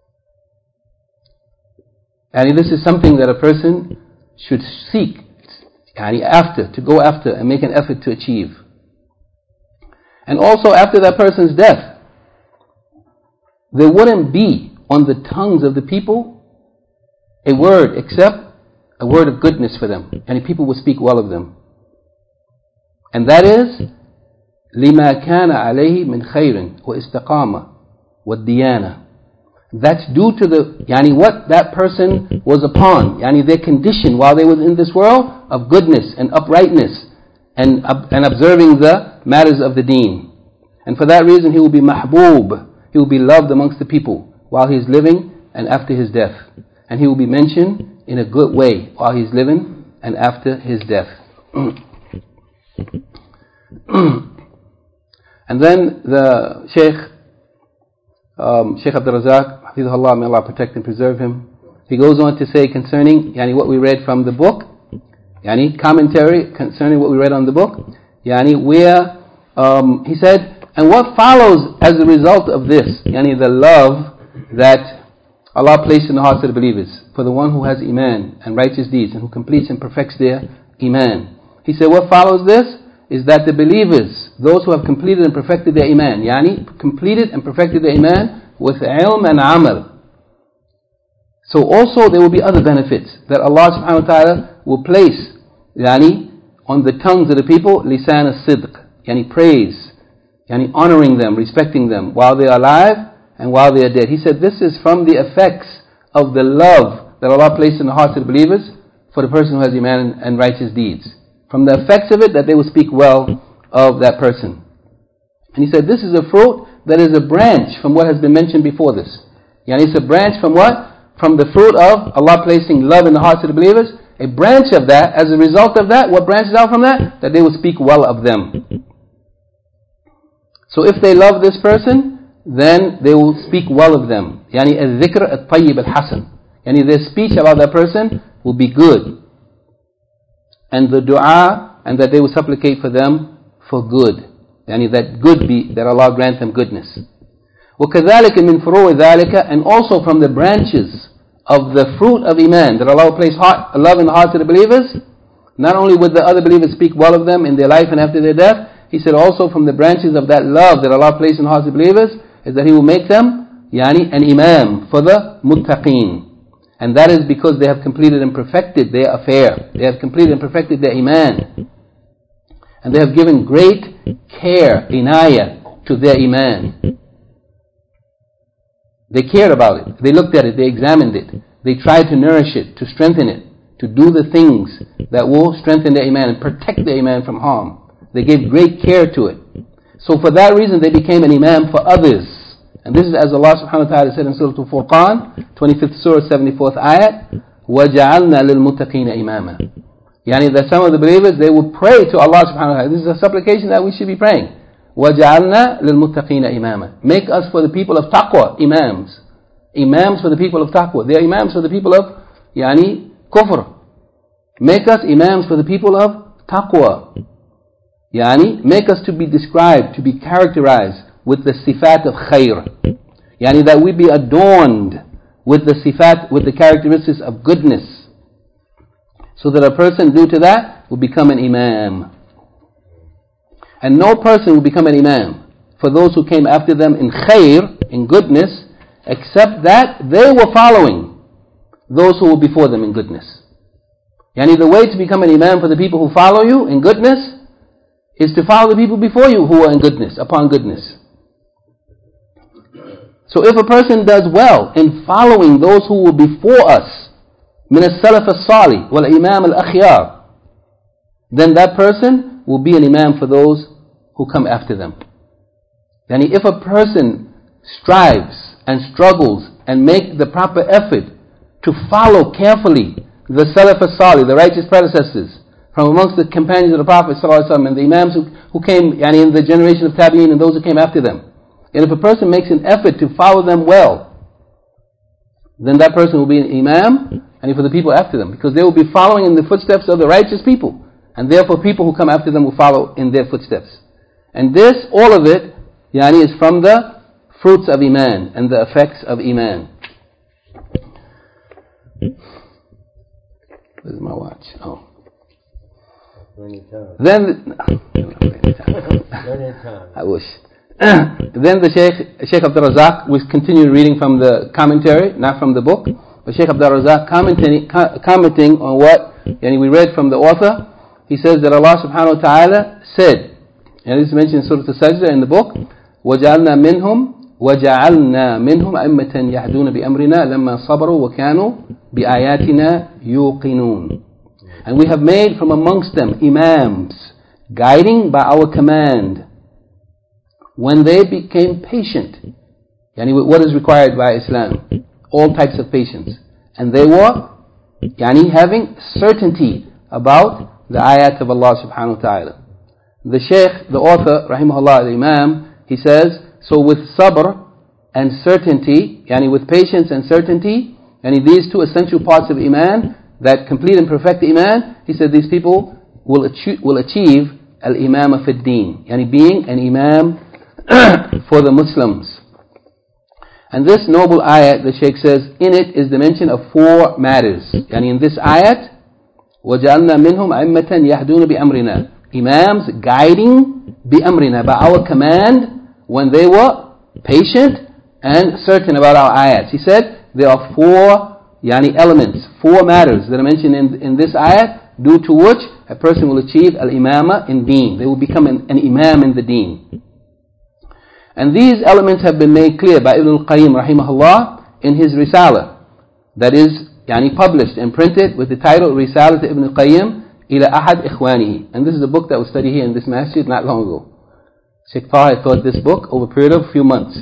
This is something that a person should seek, to go after and make an effort to achieve. And also after that person's death, there wouldn't be on the tongues of the people a word except a word of goodness for them, and people will speak well of them. And that is لِمَا كَانَ عَلَيْهِ مِنْ خَيْرٍ وَإِسْتِقَامَةٍ وَالدِّيَانَةِ. That's due to what that person was upon, their condition while they were in this world of goodness and uprightness and observing the matters of the deen. And for that reason he will be mahboob, he will be loved amongst the people while he is living and after his death. And he will be mentioned in a good way while he's living and after his death. And then the Shaykh Abdul Razak, Hafizahullah, may Allah protect and preserve him, he goes on to say concerning what we read from the book, commentary concerning what we read on the book, where he said, and what follows as a result of this, the love that Allah placed in the hearts of the believers for the one who has Iman and righteous deeds and who completes and perfects their Iman. He said what follows this is that the believers, those who have completed and perfected their Iman, completed and perfected their Iman with ilm and amal. So also there will be other benefits that Allah subhanahu wa ta'ala will place on the tongues of the people, lisan as-sidq, praise, honoring them, respecting them while they are alive and while they are dead. He said this is from the effects of the love that Allah placed in the hearts of the believers for the person who has Iman and righteous deeds. From the effects of it, that they will speak well of that person. And he said this is a fruit that is a branch from what has been mentioned before this. It's a branch from what? From the fruit of Allah placing love in the hearts of the believers. A branch of that, as a result of that, what branches out from that? That they will speak well of them. So if they love this person, then they will speak well of them. الذكر الطيب الحسن. Yani their speech about that person will be good. And the dua, and that they will supplicate for them for good. Yani that good be, that Allah grant them goodness. وَكَذَلِكَ مِنْ فُرُوعِ ذَلِكَ, and also from the branches of the fruit of Iman, that Allah will place love in the hearts of the believers. Not only would the other believers speak well of them in their life and after their death, He said also from the branches of that love that Allah placed in the hearts of believers, is that He will make them an imam for the muttaqeen. And that is because they have completed and perfected their affair. They have completed and perfected their iman. And they have given great care, inayah, to their iman. They cared about it. They looked at it. They examined it. They tried to nourish it, to strengthen it, to do the things that will strengthen their iman and protect their iman from harm. They gave great care to it. So for that reason they became an imam for others. And this is as Allah subhanahu wa ta'ala said in Surah Al-Furqan, 25th Surah, 74th ayat, وَجَعَلْنَا لِلْمُتَّقِينَ إِمَامًا. Yani that some of the believers, they would pray to Allah subhanahu wa ta'ala. This is a supplication that we should be praying. وَجَعَلْنَا لِلْمُتَّقِينَ إِمَامًا. Make us for the people of taqwa, imams. Imams for the people of taqwa. They are imams for the people of kufr. Make us imams for the people of taqwa. Make us to be described, to be characterized with the sifat of khair. That we be adorned with the sifat, with the characteristics of goodness. So that a person due to that will become an imam. And no person will become an imam for those who came after them in khair, in goodness, except that they were following those who were before them in goodness. The way to become an imam for the people who follow you in goodness is to follow the people before you who are in goodness, upon goodness. So if a person does well in following those who were before us, min as-salaf as-salih wal imam al-akhyar, then that person will be an imam for those who come after them. If a person strives and struggles and make the proper effort to follow carefully the salaf as-salih, the righteous predecessors, from amongst the companions of the Prophet ﷺ and the imams who came in the generation of tabi'in and those who came after them. And if a person makes an effort to follow them well, then that person will be an imam and for the people after them, because they will be following in the footsteps of the righteous people, and therefore people who come after them will follow in their footsteps. And this, all of it, is from the fruits of iman and the effects of iman. Where's my watch? Oh. Then I wish. Then the Shaykh Abdul Razak, we continue reading from the commentary, not from the book, but Shaykh Abdul Razak commenting on what we read from the author. He says that Allah subhanahu wa ta'ala said, and this is mentioned in Surah Al-Sajdah in the book, وَجَعَلْنَا مِنْهُمْ أَئِمَّةً يَهْدُونَ بِأَمْرِنَا لَمَّا صَبَرُوا وَكَانُوا بِآيَاتِنَا يُوقِنُونَ. And we have made from amongst them imams, guiding by our command, when they became patient. What is required by Islam? All types of patience. And they were having certainty about the ayat of Allah subhanahu wa ta'ala. The Shaykh, the author, rahimahullah, the Imam, he says, so with sabr and certainty, with patience and certainty, these two essential parts of iman, that complete and perfect iman, he said these people will achieve al-imama fi ad-din, being an imam for the Muslims. And this noble ayat, the Shaykh says, in it is the mention of four matters. In this ayat, وَجَعَلْنَا مِنْهُمْ أَئِمَّةً يَهْدُونَ بِأَمْرِنَا, imams guiding bi-amrina, by our command, when they were patient and certain about our ayats. He said there are four elements, four matters that are mentioned in this ayat, due to which a person will achieve al-imama in deen. They will become an imam in the deen. And these elements have been made clear by Ibn al-Qayyim rahimahullah in his Risala, that is published and printed with the title Risalat Ibn al-Qayyim ila Ahad Ikhwanihi. And this is a book that was studied here in this masjid not long ago. Sheikh Taha taught this book over a period of a few months.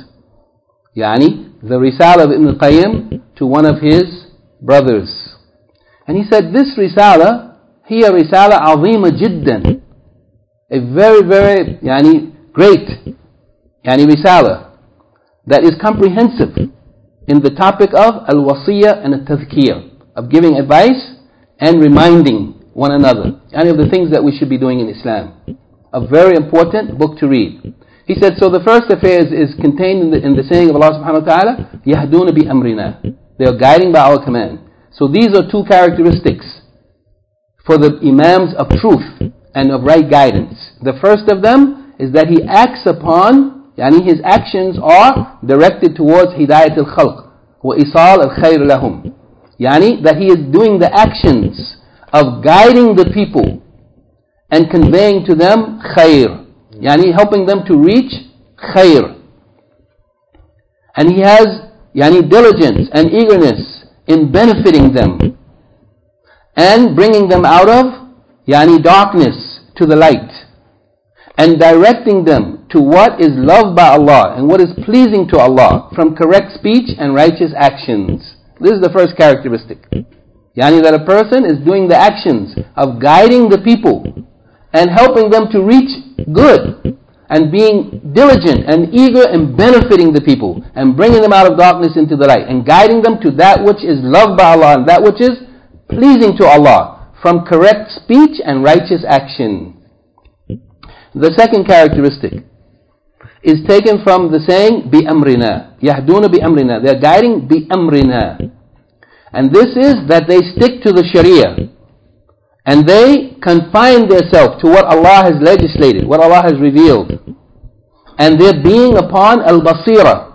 The Risala of Ibn al-Qayyim to one of his brothers. And he said, this Risala, hiya Risala azima jiddan, a very, very great Risala, that is comprehensive. in the topic of al-wasiyya and al-tadhkir, of giving advice and reminding one another, any of the things that we should be doing in Islam. A very important book to read. He said, so the first affair is contained in the saying of Allah subhanahu wa ta'ala, يَهْدُونَ بِأَمْرِنَا. They are guiding by our command. So these are two characteristics for the Imams of truth and of right guidance. The first of them is that he acts upon, his actions are directed towards hidayat al-khalq wa isal al-khair lahum. That he is doing the actions of guiding the people and conveying to them khair. Helping them to reach khair. And he has diligence and eagerness in benefiting them and bringing them out of darkness to the light and directing them to what is loved by Allah and what is pleasing to Allah from correct speech and righteous actions. This is the first characteristic. That a person is doing the actions of guiding the people and helping them to reach good and being diligent and eager in benefiting the people and bringing them out of darkness into the light and guiding them to that which is loved by Allah and that which is pleasing to Allah from correct speech and righteous action. The second characteristic is taken from the saying بِأَمْرِنَا. يَهْدُونَ بِأَمْرِنَا. They are guiding بِأَمْرِنَا. And this is that they stick to the Sharia and they confine themselves to what Allah has legislated, what Allah has revealed. And they're being upon al-basira,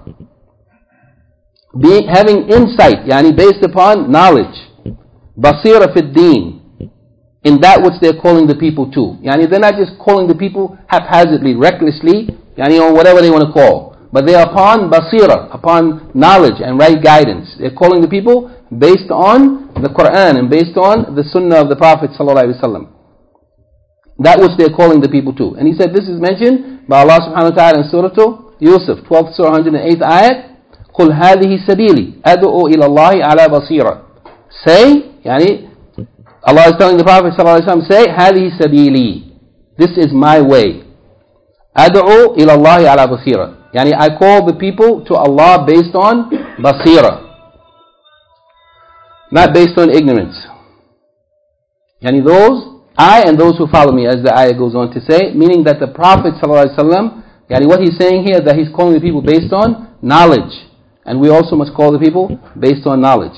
having insight, based upon knowledge. Basira fi deen, in that which they're calling the people to. They're not just calling the people haphazardly, recklessly, or whatever they want to call. But they're upon basira, upon knowledge and right guidance. They're calling the people based on the Quran and based on the Sunnah of the Prophet ﷺ. That which they're calling the people to. And he said this is mentioned by Allah subhanahu wa ta'ala in Surah Yusuf, 12th Surah, 108th ayat. قُلْ هَذِهِ سَبِيلِي أَدْعُو إِلَى اللَّهِ عَلَى بَصِيرًا. Say, Allah is telling the Prophet ﷺ, say, هَذِهِ سَبِيلِي. This is my way. أَدْعُو إِلَى اللَّهِ عَلَى بَصِيرًا. I call the people to Allah based on basira, not based on ignorance. I and those who follow me, as the ayah goes on to say, meaning that the Prophet ﷺ, what he's saying here, that he's calling the people based on knowledge. And we also must call the people based on knowledge.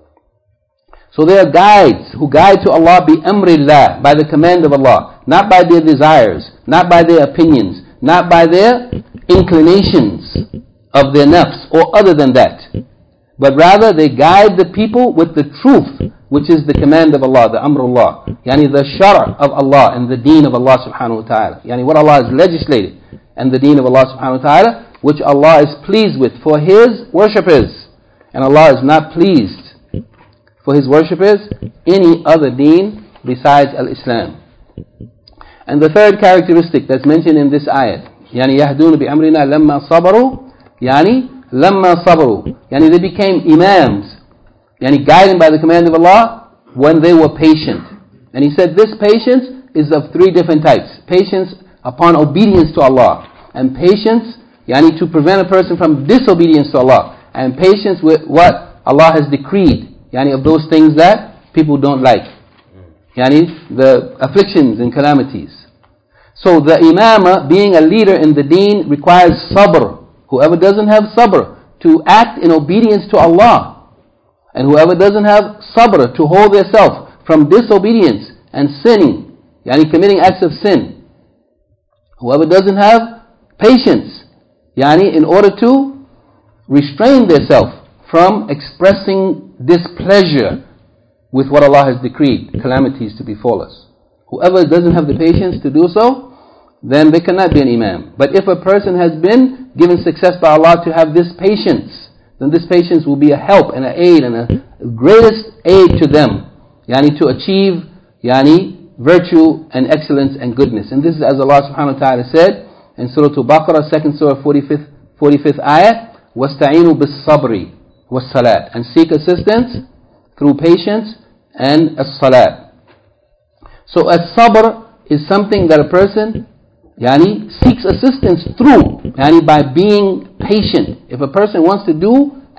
So they are guides who guide to Allah bi-amrillah, by the command of Allah, not by their desires, not by their opinions, not by their inclinations of their nafs or other than that. But rather they guide the people with the truth, which is the command of Allah, the amrullah, the shara of Allah and the deen of Allah subhanahu wa ta'ala. What Allah has legislated and the deen of Allah subhanahu wa ta'ala, which Allah is pleased with for His worshippers. And Allah is not pleased for His worshippers any other deen besides al-Islam. And the third characteristic that's mentioned in this ayat, يَهْدُونَ بِأَمْرِنَا لَمَّا صَبَرُوا, لَمَّا صَبَرُوا, they became imams, guided by the command of Allah when they were patient. And he said this patience is of three different types. Patience upon obedience to Allah, and patience to prevent a person from disobedience to Allah, and patience with what Allah has decreed, of those things that people don't like, the afflictions and calamities. So the imama, being a leader in the deen, requires sabr. Whoever doesn't have sabr to act in obedience to Allah, and whoever doesn't have sabr to hold themselves from disobedience and sinning, committing acts of sin, whoever doesn't have patience, in order to restrain themselves from expressing displeasure with what Allah has decreed, calamities to befall us. Whoever doesn't have the patience to do so, then they cannot be an imam. But if a person has been given success by Allah to have this patience, then this patience will be a help and an aid and a greatest aid to them, to achieve virtue and excellence and goodness. And this is as Allah subhanahu wa ta'ala said in Surah Al-Baqarah, 2nd Surah, 45th ayat, وَاسْتَعِينُوا بِالصَّبْرِ وَالصَّلَاةِ, and seek assistance through patience and as-salat. So as-sabr is something that a person seeks assistance through, by being patient. If a person wants to do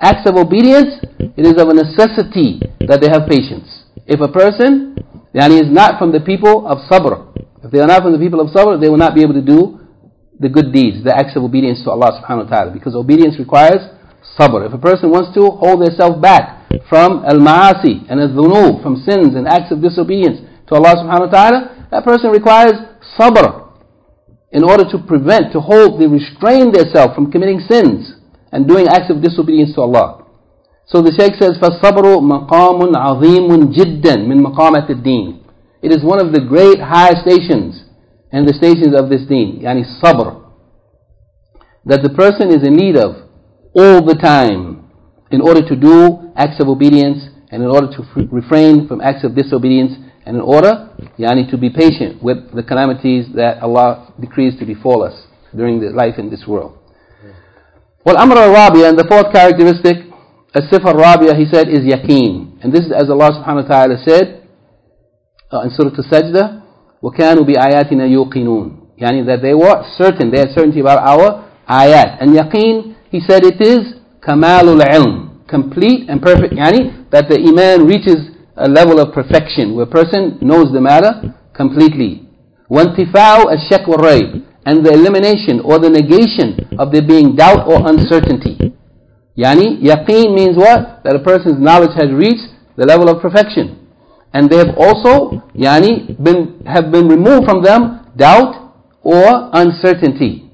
acts of obedience, it is of a necessity that they have patience. If a person is not from the people of sabr, if they are not from the people of sabr, they will not be able to do the good deeds, the acts of obedience to Allah subhanahu wa ta'ala, because obedience requires sabr. If a person wants to hold themselves back from al-ma'asi and al-dhunub, from sins and acts of disobedience to Allah subhanahu wa ta'ala, that person requires sabr in order to prevent, to hold, they restrain themselves from committing sins and doing acts of disobedience to Allah. So the Shaykh says, فَالصَّبْرُ مَقَامٌ عَظِيمٌ جِدًّا مِنْ مَقَامَةِ الدِّينِ. It is one of the great high stations and the stations of this deen, yani sabr, that the person is in need of all the time in order to do acts of obedience and in order to refrain from acts of disobedience and in order to be patient with the calamities that Allah decrees to befall us during the life in this world. Wal-amr al-rabiya, and the fourth characteristic, as-sifa al-rabiya, he said, is yaqeen. And this is as Allah subhanahu wa ta'ala said in Surah Al-Sajdah, وَكَانُوا بِآيَاتِنَا يُوقِنُونَ, yani that they were certain, they had certainty about our ayat. And yaqeen, he said, it is kamalul ilm, complete and perfect, yani that the iman reaches a level of perfection where a person knows the matter completely. وَانْتِفَاءُ الشَّكْ وَالرَّيْبِ, and the elimination or the negation of there being doubt or uncertainty. Yani, yaqeen means what? That a person's knowledge has reached the level of perfection. And they have also, have been removed from them doubt or uncertainty.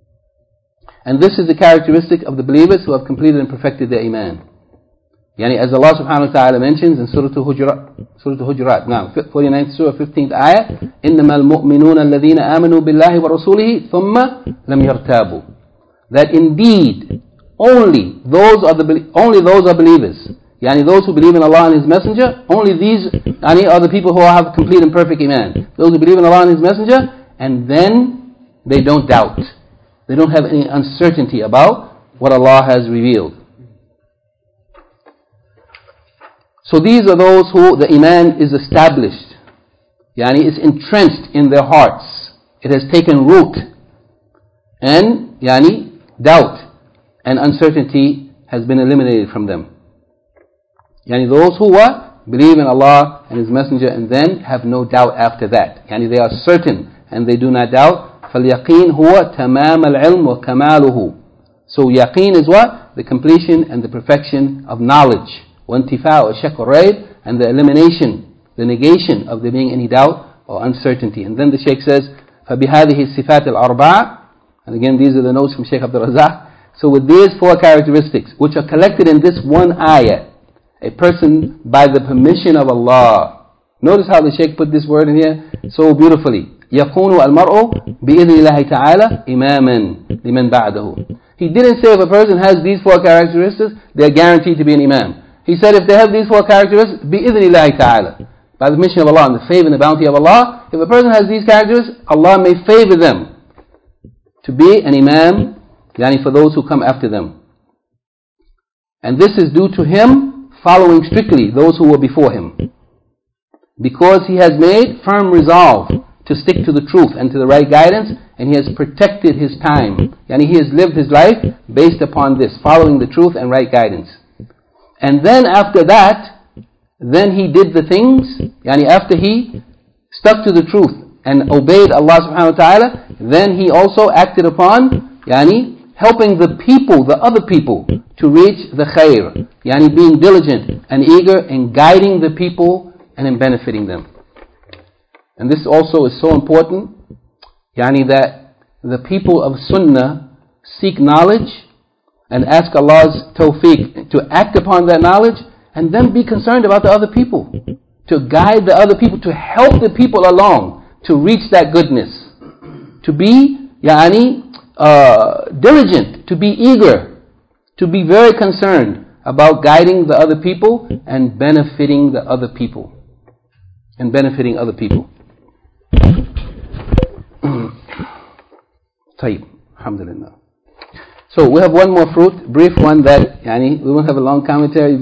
And this is the characteristic of the believers who have completed and perfected their iman. As Allah subhanahu wa ta'ala mentions in Surah Al-Hujurat, now 49th Surah, 15th ayah, إِنَّمَا الْمُؤْمِنُونَ الَّذِينَ آمَنُوا بِاللَّهِ وَرَسُولِهِ ثُمَّ لَمْ يَرْتَابُوا. That indeed, only those are believers. Those who believe in Allah and His Messenger, only these are the people who have complete and perfect iman. Those who believe in Allah and His Messenger, and then they don't doubt. They don't have any uncertainty about what Allah has revealed. So these are those who the iman is established. It's entrenched in their hearts. It has taken root. And doubt and uncertainty has been eliminated from them. Those who believe in Allah and His Messenger and then have no doubt after that. They are certain and they do not doubt. فَالْيَقِينُ هُوَ تَمَامَ الْعِلْمِ وَكَمَالُهُ. So yaqeen is what? The completion and the perfection of knowledge. وَانْتِفَاءُ الشَّكْ وَالرَّيْبِ, and the elimination, the negation of there being any doubt or uncertainty. And then the Shaykh says, فَبِهَذِهِ الصِّفَاتِ الْأَرْبَعَةِ, and again these are the notes from Shaykh Abdul Razak. So with these four characteristics, which are collected in this one ayah, a person by the permission of Allah. Notice how the Shaykh put this word in here so beautifully. يَكُونُ الْمَرْءُ بِإِذْنِ اللَّهِ تَعَالَى إِمَامًا لِمَنْ بَعْدَهُ. He didn't say if a person has these four characteristics, they are guaranteed to be an imam. He said if they have these four characteristics, بِإِذْنِ اللَّهِ تَعَالَى, by the permission of Allah and the favor and the bounty of Allah, if a person has these characteristics, Allah may favor them to be an imam, for those who come after them. And this is due to him following strictly those who were before him, because he has made firm resolve to stick to the truth and to the right guidance, and he has protected his time. He has lived his life based upon this, following the truth and right guidance. And then after that, then he did the things, after he stuck to the truth and obeyed Allah subhanahu wa ta'ala, then he also acted upon, helping the people, the other people, to reach the khair. Being diligent and eager in guiding the people and in benefiting them. And this also is so important, that the people of Sunnah seek knowledge and ask Allah's tawfiq to act upon that knowledge, and then be concerned about the other people, to guide the other people, to help the people along to reach that goodness, to be diligent, to be eager, to be very concerned about guiding the other people and benefiting the other people, and benefiting other people. Tayyib, alhamdulillah. So we have one more fruit, brief one that we won't have a long commentary.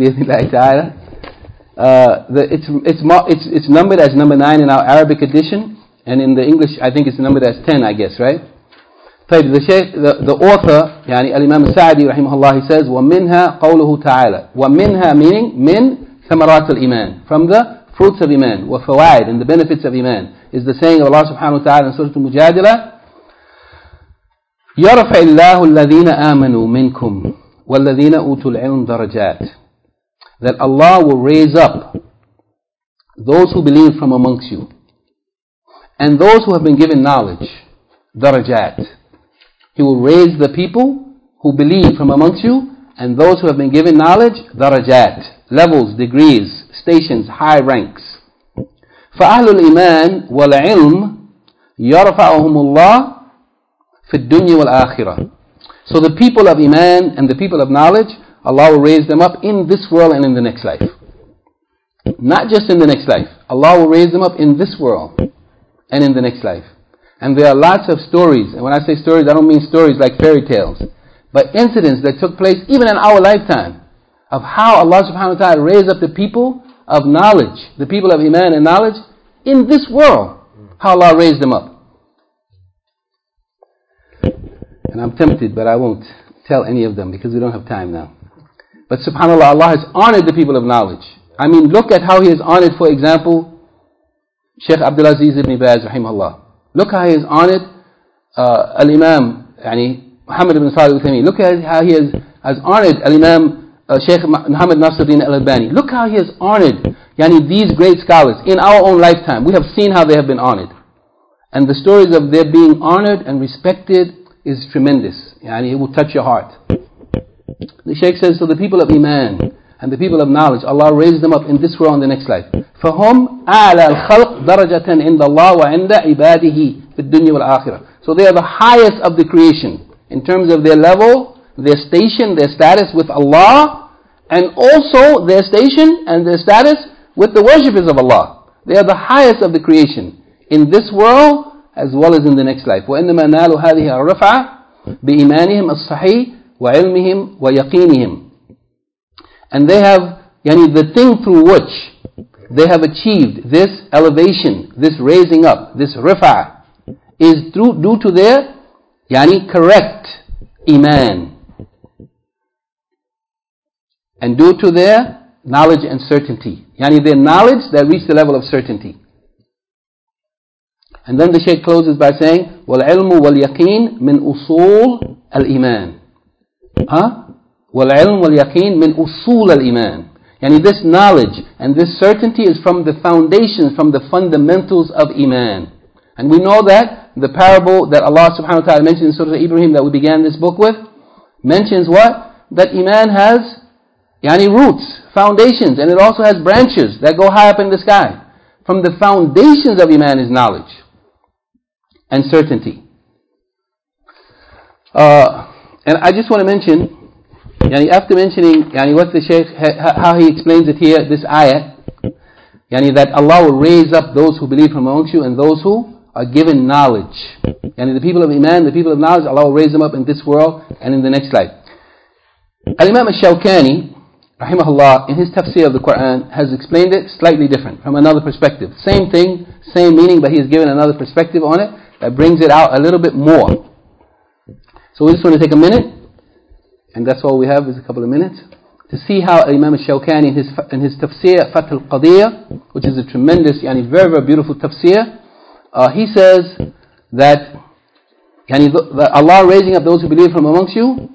It's numbered as number 9 in our Arabic edition, and in the English I think it's numbered as 10, I guess, right? طيب, the author, يعني Al-Imam Sa'di rahimahullah, he says, وَمِنْهَا قَوْلُهُ تَعَالَى. وَمِنْهَا meaning, min ثَمَرَاتُ الْإِيمَانِ, from the fruits of Iman, وَفَوَائِد, and the benefits of Iman, is the saying of Allah subhanahu wa ta'ala in Surah Al-Mujadila, يَرْفَعِ اللَّهُ الَّذِينَ آمَنُوا مِنْكُمْ وَالَّذِينَ أُوتُوا الْعِلْمَ دَرَجَاتٍ. That Allah will raise up those who believe from amongst you, and those who have been given knowledge, darajat. He will raise the people who believe from amongst you, and those who have been given knowledge, darajat, levels, degrees, stations, high ranks. فَأَهْلُ الْإِيمَانِ وَالْعِلْمِ يَرْفَعُهُمُ اللَّهُ فِي الدُّنْيَا وَالْآخِرَةِ. So the people of Iman and the people of knowledge, Allah will raise them up in this world and in the next life. Not just in the next life. Allah will raise them up in this world and in the next life. And there are lots of stories. And when I say stories, I don't mean stories like fairy tales, but incidents that took place even in our lifetime of how Allah subhanahu wa ta'ala raised up the people of knowledge, the people of Iman and knowledge in this world. How Allah raised them up. And I'm tempted, but I won't tell any of them because we don't have time now. But subhanAllah, Allah has honored the people of knowledge. I mean, look at how He has honored, for example, Shaykh Abdul Aziz ibn Baz rahimahullah. Look how He has honored Al-Imam Muhammad ibn Salih al-Uthaymeen. Look at how He has honored Al-Imam Shaykh Muhammad Nasiruddin al-Albani. Look how He has honored these great scholars in our own lifetime. We have seen how they have been honored. And the stories of their being honored and respected is tremendous. It will touch your heart. The Shaykh says, so the people of Iman and the people of knowledge, Allah raised them up in this world and the next life. فَهُمْ أَعْلَى الْخَلْقِ دَرَجَةً عِنْدَ اللَّهِ وَعِنْدَ عِبَادِهِ فِي الدُّنْيَا وَالْآخِرَةِ. So they are the highest of the creation in terms of their level, their station, their status with Allah, and also their station and their status with the worshippers of Allah. They are the highest of the creation in this world as well as in the next life. وَإِنَّمَا نَالُوا هَذِهِ الرَّفْعَةِ بِإِيمَانِهِمْ الصَّحِيحِ وَعِلْمِهِمْ وَيَقِينِهِمْ. And they have, the thing through which they have achieved this elevation, this raising up, this rifa', is due to their, correct iman. And due to their knowledge and certainty. Their knowledge that reached the level of certainty. And then the Shaykh closes by saying, وَالْعِلْمُ وَالْيَقِينُ مِنْ أُصُولِ الْإِيمَانِ. وَالْعِلْمُ وَالْيَقِينُ مِنْ أُصُولِ الْإِيمَانِ. This knowledge and this certainty is from the foundations, from the fundamentals of Iman. And we know that the parable that Allah subhanahu wa ta'ala mentioned in Surah Ibrahim that we began this book with, mentions what? That Iman has roots, foundations, and it also has branches that go high up in the sky. From the foundations of Iman is knowledge and certainty. And I just want to mention, after mentioning what the Shaykh, how he explains it here, this ayah, that Allah will raise up those who believe from amongst you and those who are given knowledge. The people of Iman, the people of knowledge, Allah will raise them up in this world and in the next life. Al-Imam al-Shawkani, rahimahullah, in his tafsir of the Quran, has explained it slightly different, from another perspective. Same thing, same meaning, but he has given another perspective on it that brings it out a little bit more. So we just want to take a minute, and that's all we have is a couple of minutes, to see how Imam al-Shawkani in his tafsir, Fath al-Qadir, which is a tremendous, very, very beautiful tafsir, he says that Allah raising up those who believe from amongst you,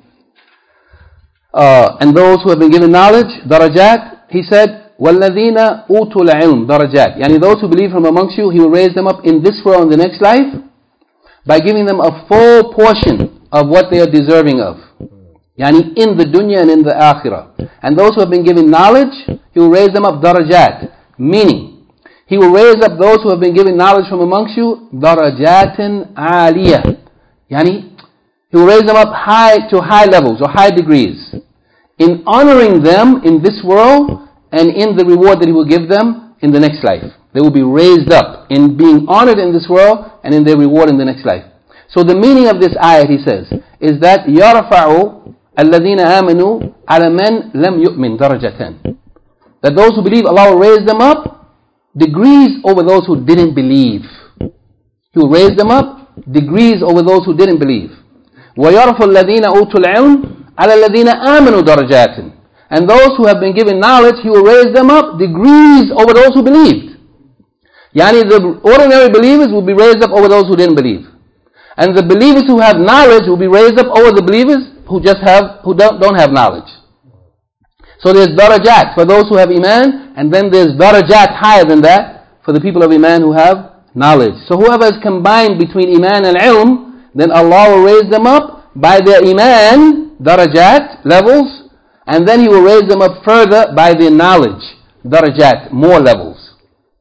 and those who have been given knowledge, darajat, he said, وَالَّذِينَ أُوتُوا الْعِلْمِ darajat. Those who believe from amongst you, He will raise them up in this world and the next life by giving them a full portion of what they are deserving of. In the dunya and in the akhirah. And those who have been given knowledge, He will raise them up darajat. Meaning, He will raise up those who have been given knowledge from amongst you, darajatin aliyah. He will raise them up to high levels or high degrees in honoring them in this world and in the reward that He will give them in the next life. They will be raised up in being honored in this world and in their reward in the next life. So the meaning of this ayah, he says, is that يَرْفَعُ الَّذِينَ آمَنُوا عَلَى مَنْ لَمْ يُؤْمِنْ دَرَجَةً. That those who believe, Allah will raise them up degrees over those who didn't believe. He will raise them up degrees over those who didn't believe. وَيَرْفُ الَّذِينَ أُوتُوا الْعِلْمِ عَلَى الَّذِينَ آمَنُوا دَرَجَاتٍ. And those who have been given knowledge, He will raise them up degrees over those who believed. Yani the ordinary believers will be raised up over those who didn't believe. And the believers who have knowledge will be raised up over the believers who don't have knowledge. So there's darajat for those who have iman, and then there's darajat higher than that for the people of iman who have knowledge. So whoever is combined between iman and ilm, then Allah will raise them up by their iman, darajat, levels, and then He will raise them up further by their knowledge, darajat, more levels.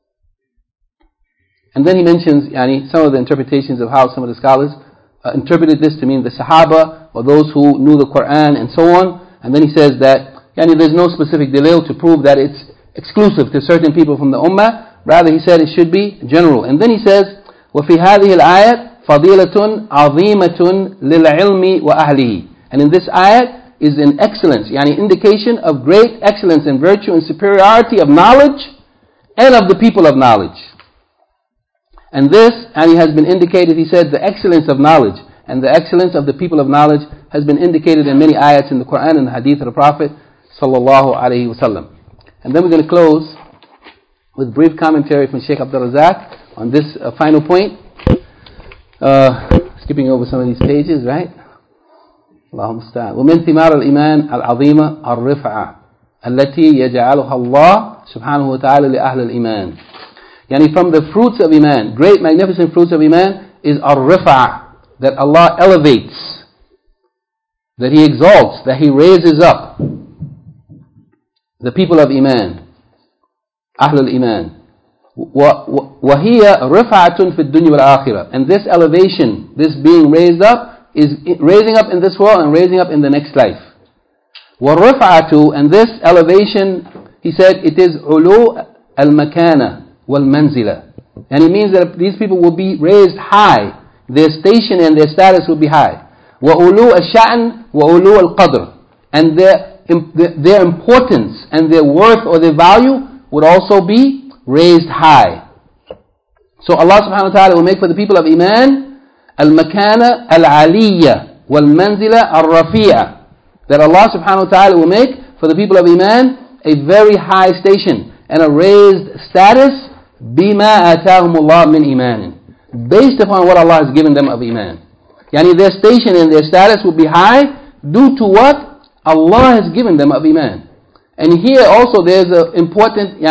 And then he mentions some of the interpretations of how some of the scholars interpreted this to mean the Sahaba or those who knew the Quran and so on. And then he says that there's no specific dalil to prove that it's exclusive to certain people from the Ummah. Rather, he said it should be general. And then he says, وَفِي هَذِهِ الْآيَةِ فَضِيلَةٌ عَظِيمَةٌ لِلْعِلْمِ وَأَهْلِهِ. And in this ayat is an excellence, indication of great excellence and virtue and superiority of knowledge and of the people of knowledge. And this, has been indicated, he said, the excellence of knowledge and the excellence of the people of knowledge has been indicated in many ayats in the Quran and the hadith of the Prophet sallallahu alaihi wasallam. And then we're going to close with brief commentary from Shaykh Abdul Razak on this final point. Skipping over some of these pages, right? Allahumma musta'an. وَمِنْ ثِمَارِ الْإِيمَانِ الْعَظِيمَةِ الرِّفْعَةِ التي يجعلها الله سبحانه وتعالى لأهل الإيمان. From the fruits of Iman, great magnificent fruits of Iman is ar-rifa', that Allah elevates, that He exalts, that He raises up the people of Iman, Ahlul Iman. وَهِيَ رِفَعَةٌ فِي الدُّنْيَا وَالْآخِرَةِ. And this elevation, this being raised up, is raising up in this world and raising up in the next life. وَالرِّفَعَةُ, and this elevation, he said, it is عُلُو الْمَكَانَةِ وَالْمَنْزِلَةِ. And it means that these people will be raised high. Their station and their status will be high. وَعُلُو الشَّأْنِ وَعُلُو الْقَدْرِ. And their importance and their worth or their value would also be raised high. So Allah subhanahu wa ta'ala will make for the people of Iman al-makana al-aliyya wal-manzila al-rafi'a. That Allah subhanahu wa ta'ala will make for the people of Iman a very high station and a raised status bima atahumullah min imanin, based upon what Allah has given them of Iman. Their station and their status will be high due to what Allah has given them of Iman. And here also there's an important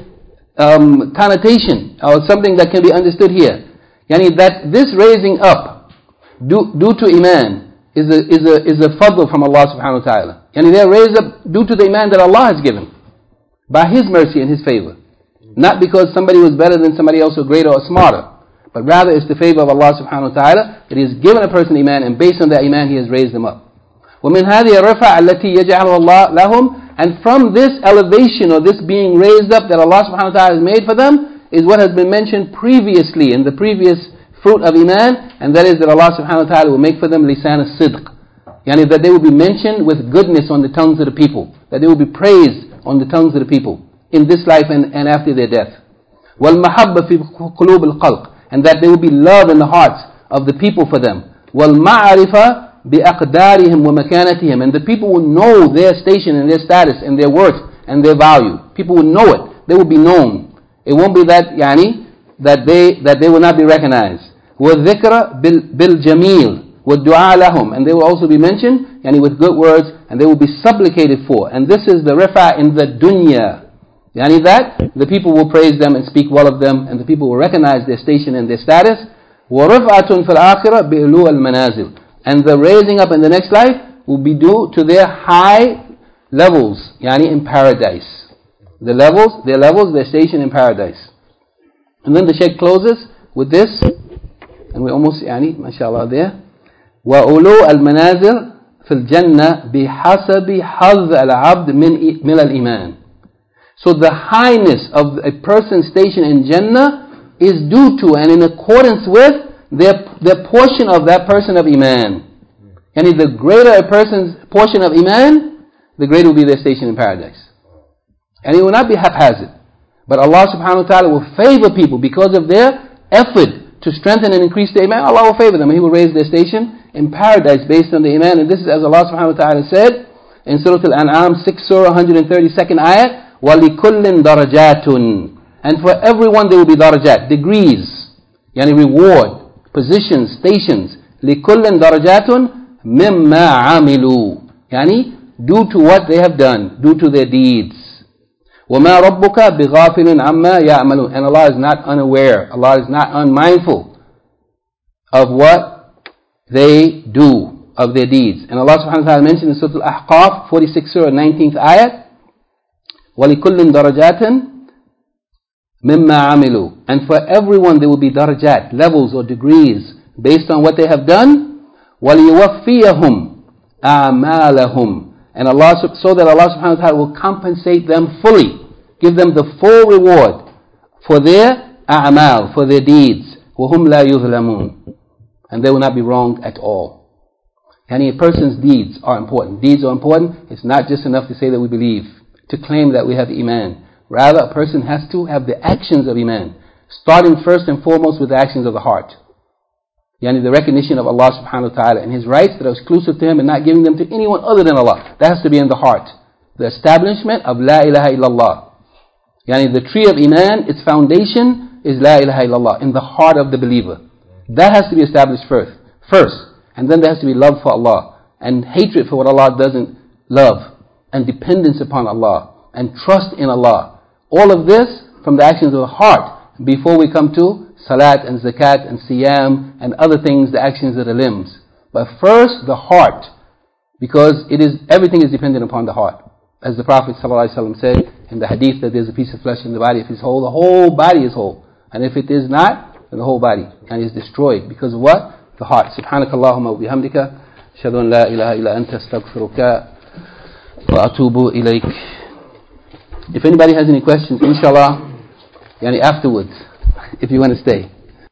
connotation or something that can be understood here. That this raising up due to Iman is a fadl from Allah subhanahu wa ta'ala. They're raised up due to the Iman that Allah has given by His mercy and His favor. Not because somebody was better than somebody else or greater or smarter, but rather it's the favor of Allah subhanahu wa ta'ala that He has given a person Iman, and based on that Iman He has raised them up. وَمِنْ هَذِهِ الرَّفَعَ الَّتِي يَجْعَلُهَا اللَّهُ لَهُمْ. And from this elevation or this being raised up that Allah subhanahu wa ta'ala has made for them is what has been mentioned previously in the previous fruit of Iman, and that is that Allah subhanahu wa ta'ala will make for them lisan as-sidq. That they will be mentioned with goodness on the tongues of the people, that they will be praised on the tongues of the people in this life and after their death. وَالْمَحَبَّةِ فِي قُلُوبِ الْخَلْقِ. And that there will be love in the hearts of the people for them. وَالْمَعْرِفَةِ بِأَقْدَارِهِمْ وَمَكَانَتِهِمْ. And the people will know their station and their status and their worth and their value. People will know it. They will be known. It won't be that that they will not be recognized. وَالذِّكْرَ بِالْجَمِيلِ وَالدُّعَاء لَهُمْ. And they will also be mentioned with good words, and they will be supplicated for. And this is the rifa in the dunya. That the people will praise them and speak well of them, and the people will recognize their station and their status. وَرِفْعَةٌ فِي الْآخِرَةِ بِعُلُوءِ الْمَنَازِلِ. And the raising up in the next life will be due to their high levels, in paradise. Their levels, their station in paradise. And then the Shaykh closes with this, and we're almost, mashallah, there. وَعُلُوء الْمَنَازِلِ فِي الْجَنَّةِ بِحَسَبِ حَظِّ الْعَبْدِ مِنَ الْإِيمَانِ. So the highness of a person's station in Jannah is due to and in accordance with their portion of that person of Iman. The greater a person's portion of Iman, the greater will be their station in paradise. And it will not be haphazard. But Allah subhanahu wa ta'ala will favor people because of their effort to strengthen and increase their iman, Allah will favor them. He will raise their station in paradise based on the iman. And this is as Allah subhanahu wa ta'ala said in Surah Al-An'am 6 Surah 132nd ayat, وَلِكُلٍّ دَرَجَاتٌ. And for everyone there will be darajat, degrees, yani reward, positions, stations. لِكُلٍّ دَرَجَاتٌ مِمَّا عَمِلُوا. Yani due to what they have done, due to their deeds. وَمَا رَبُّكَ بِغَافِلٍ عَمَّا يَعْمَلُونَ. And Allah is not unaware, Allah is not unmindful of what they do, of their deeds. And Allah subhanahu wa ta'ala mentioned in Surah Al-Ahqaf 46 Surah 19th ayat, وَلِكُلٍّ دَرَجَاتٍ مِمَّا عَمِلُوا. And for everyone there will be darajat, levels or degrees based on what they have done. وَلِيُوَفِّيَهُمْ أَعْمَالَهُمْ. And Allah, so that Allah subhanahu wa ta'ala will compensate them fully, give them the full reward for their a'mal, for their deeds. وَهُمْ لَا يُظْلَمُونَ. And they will not be wronged at all. Yani a person's deeds are important. Deeds are important. It's not just enough to say that we believe, to claim that we have iman. Rather, a person has to have the actions of iman, starting first and foremost with the actions of the heart. Yani the recognition of Allah subhanahu wa ta'ala and His rights that are exclusive to Him and not giving them to anyone other than Allah. That has to be in the heart. The establishment of La ilaha illallah. Yani the tree of Iman, its foundation is La ilaha illallah, in the heart of the believer. That has to be established first. And then there has to be love for Allah, and hatred for what Allah doesn't love, and dependence upon Allah, and trust in Allah. All of this from the actions of the heart, before we come to salat and zakat and siyam and other things, the actions of the limbs. But first, the heart, because everything is dependent upon the heart. As the Prophet ﷺ said in the hadith, that there's a piece of flesh in the body. If it's whole, the whole body is whole. And if it is not, then the whole body is destroyed. Because of what? The heart. Subhanakallahumma wa bihamdika. Ashhadu an la ilaha illa anta astaghfiruka wa atubu ilayk. If anybody has any questions, inshallah, afterwards, if you want to stay.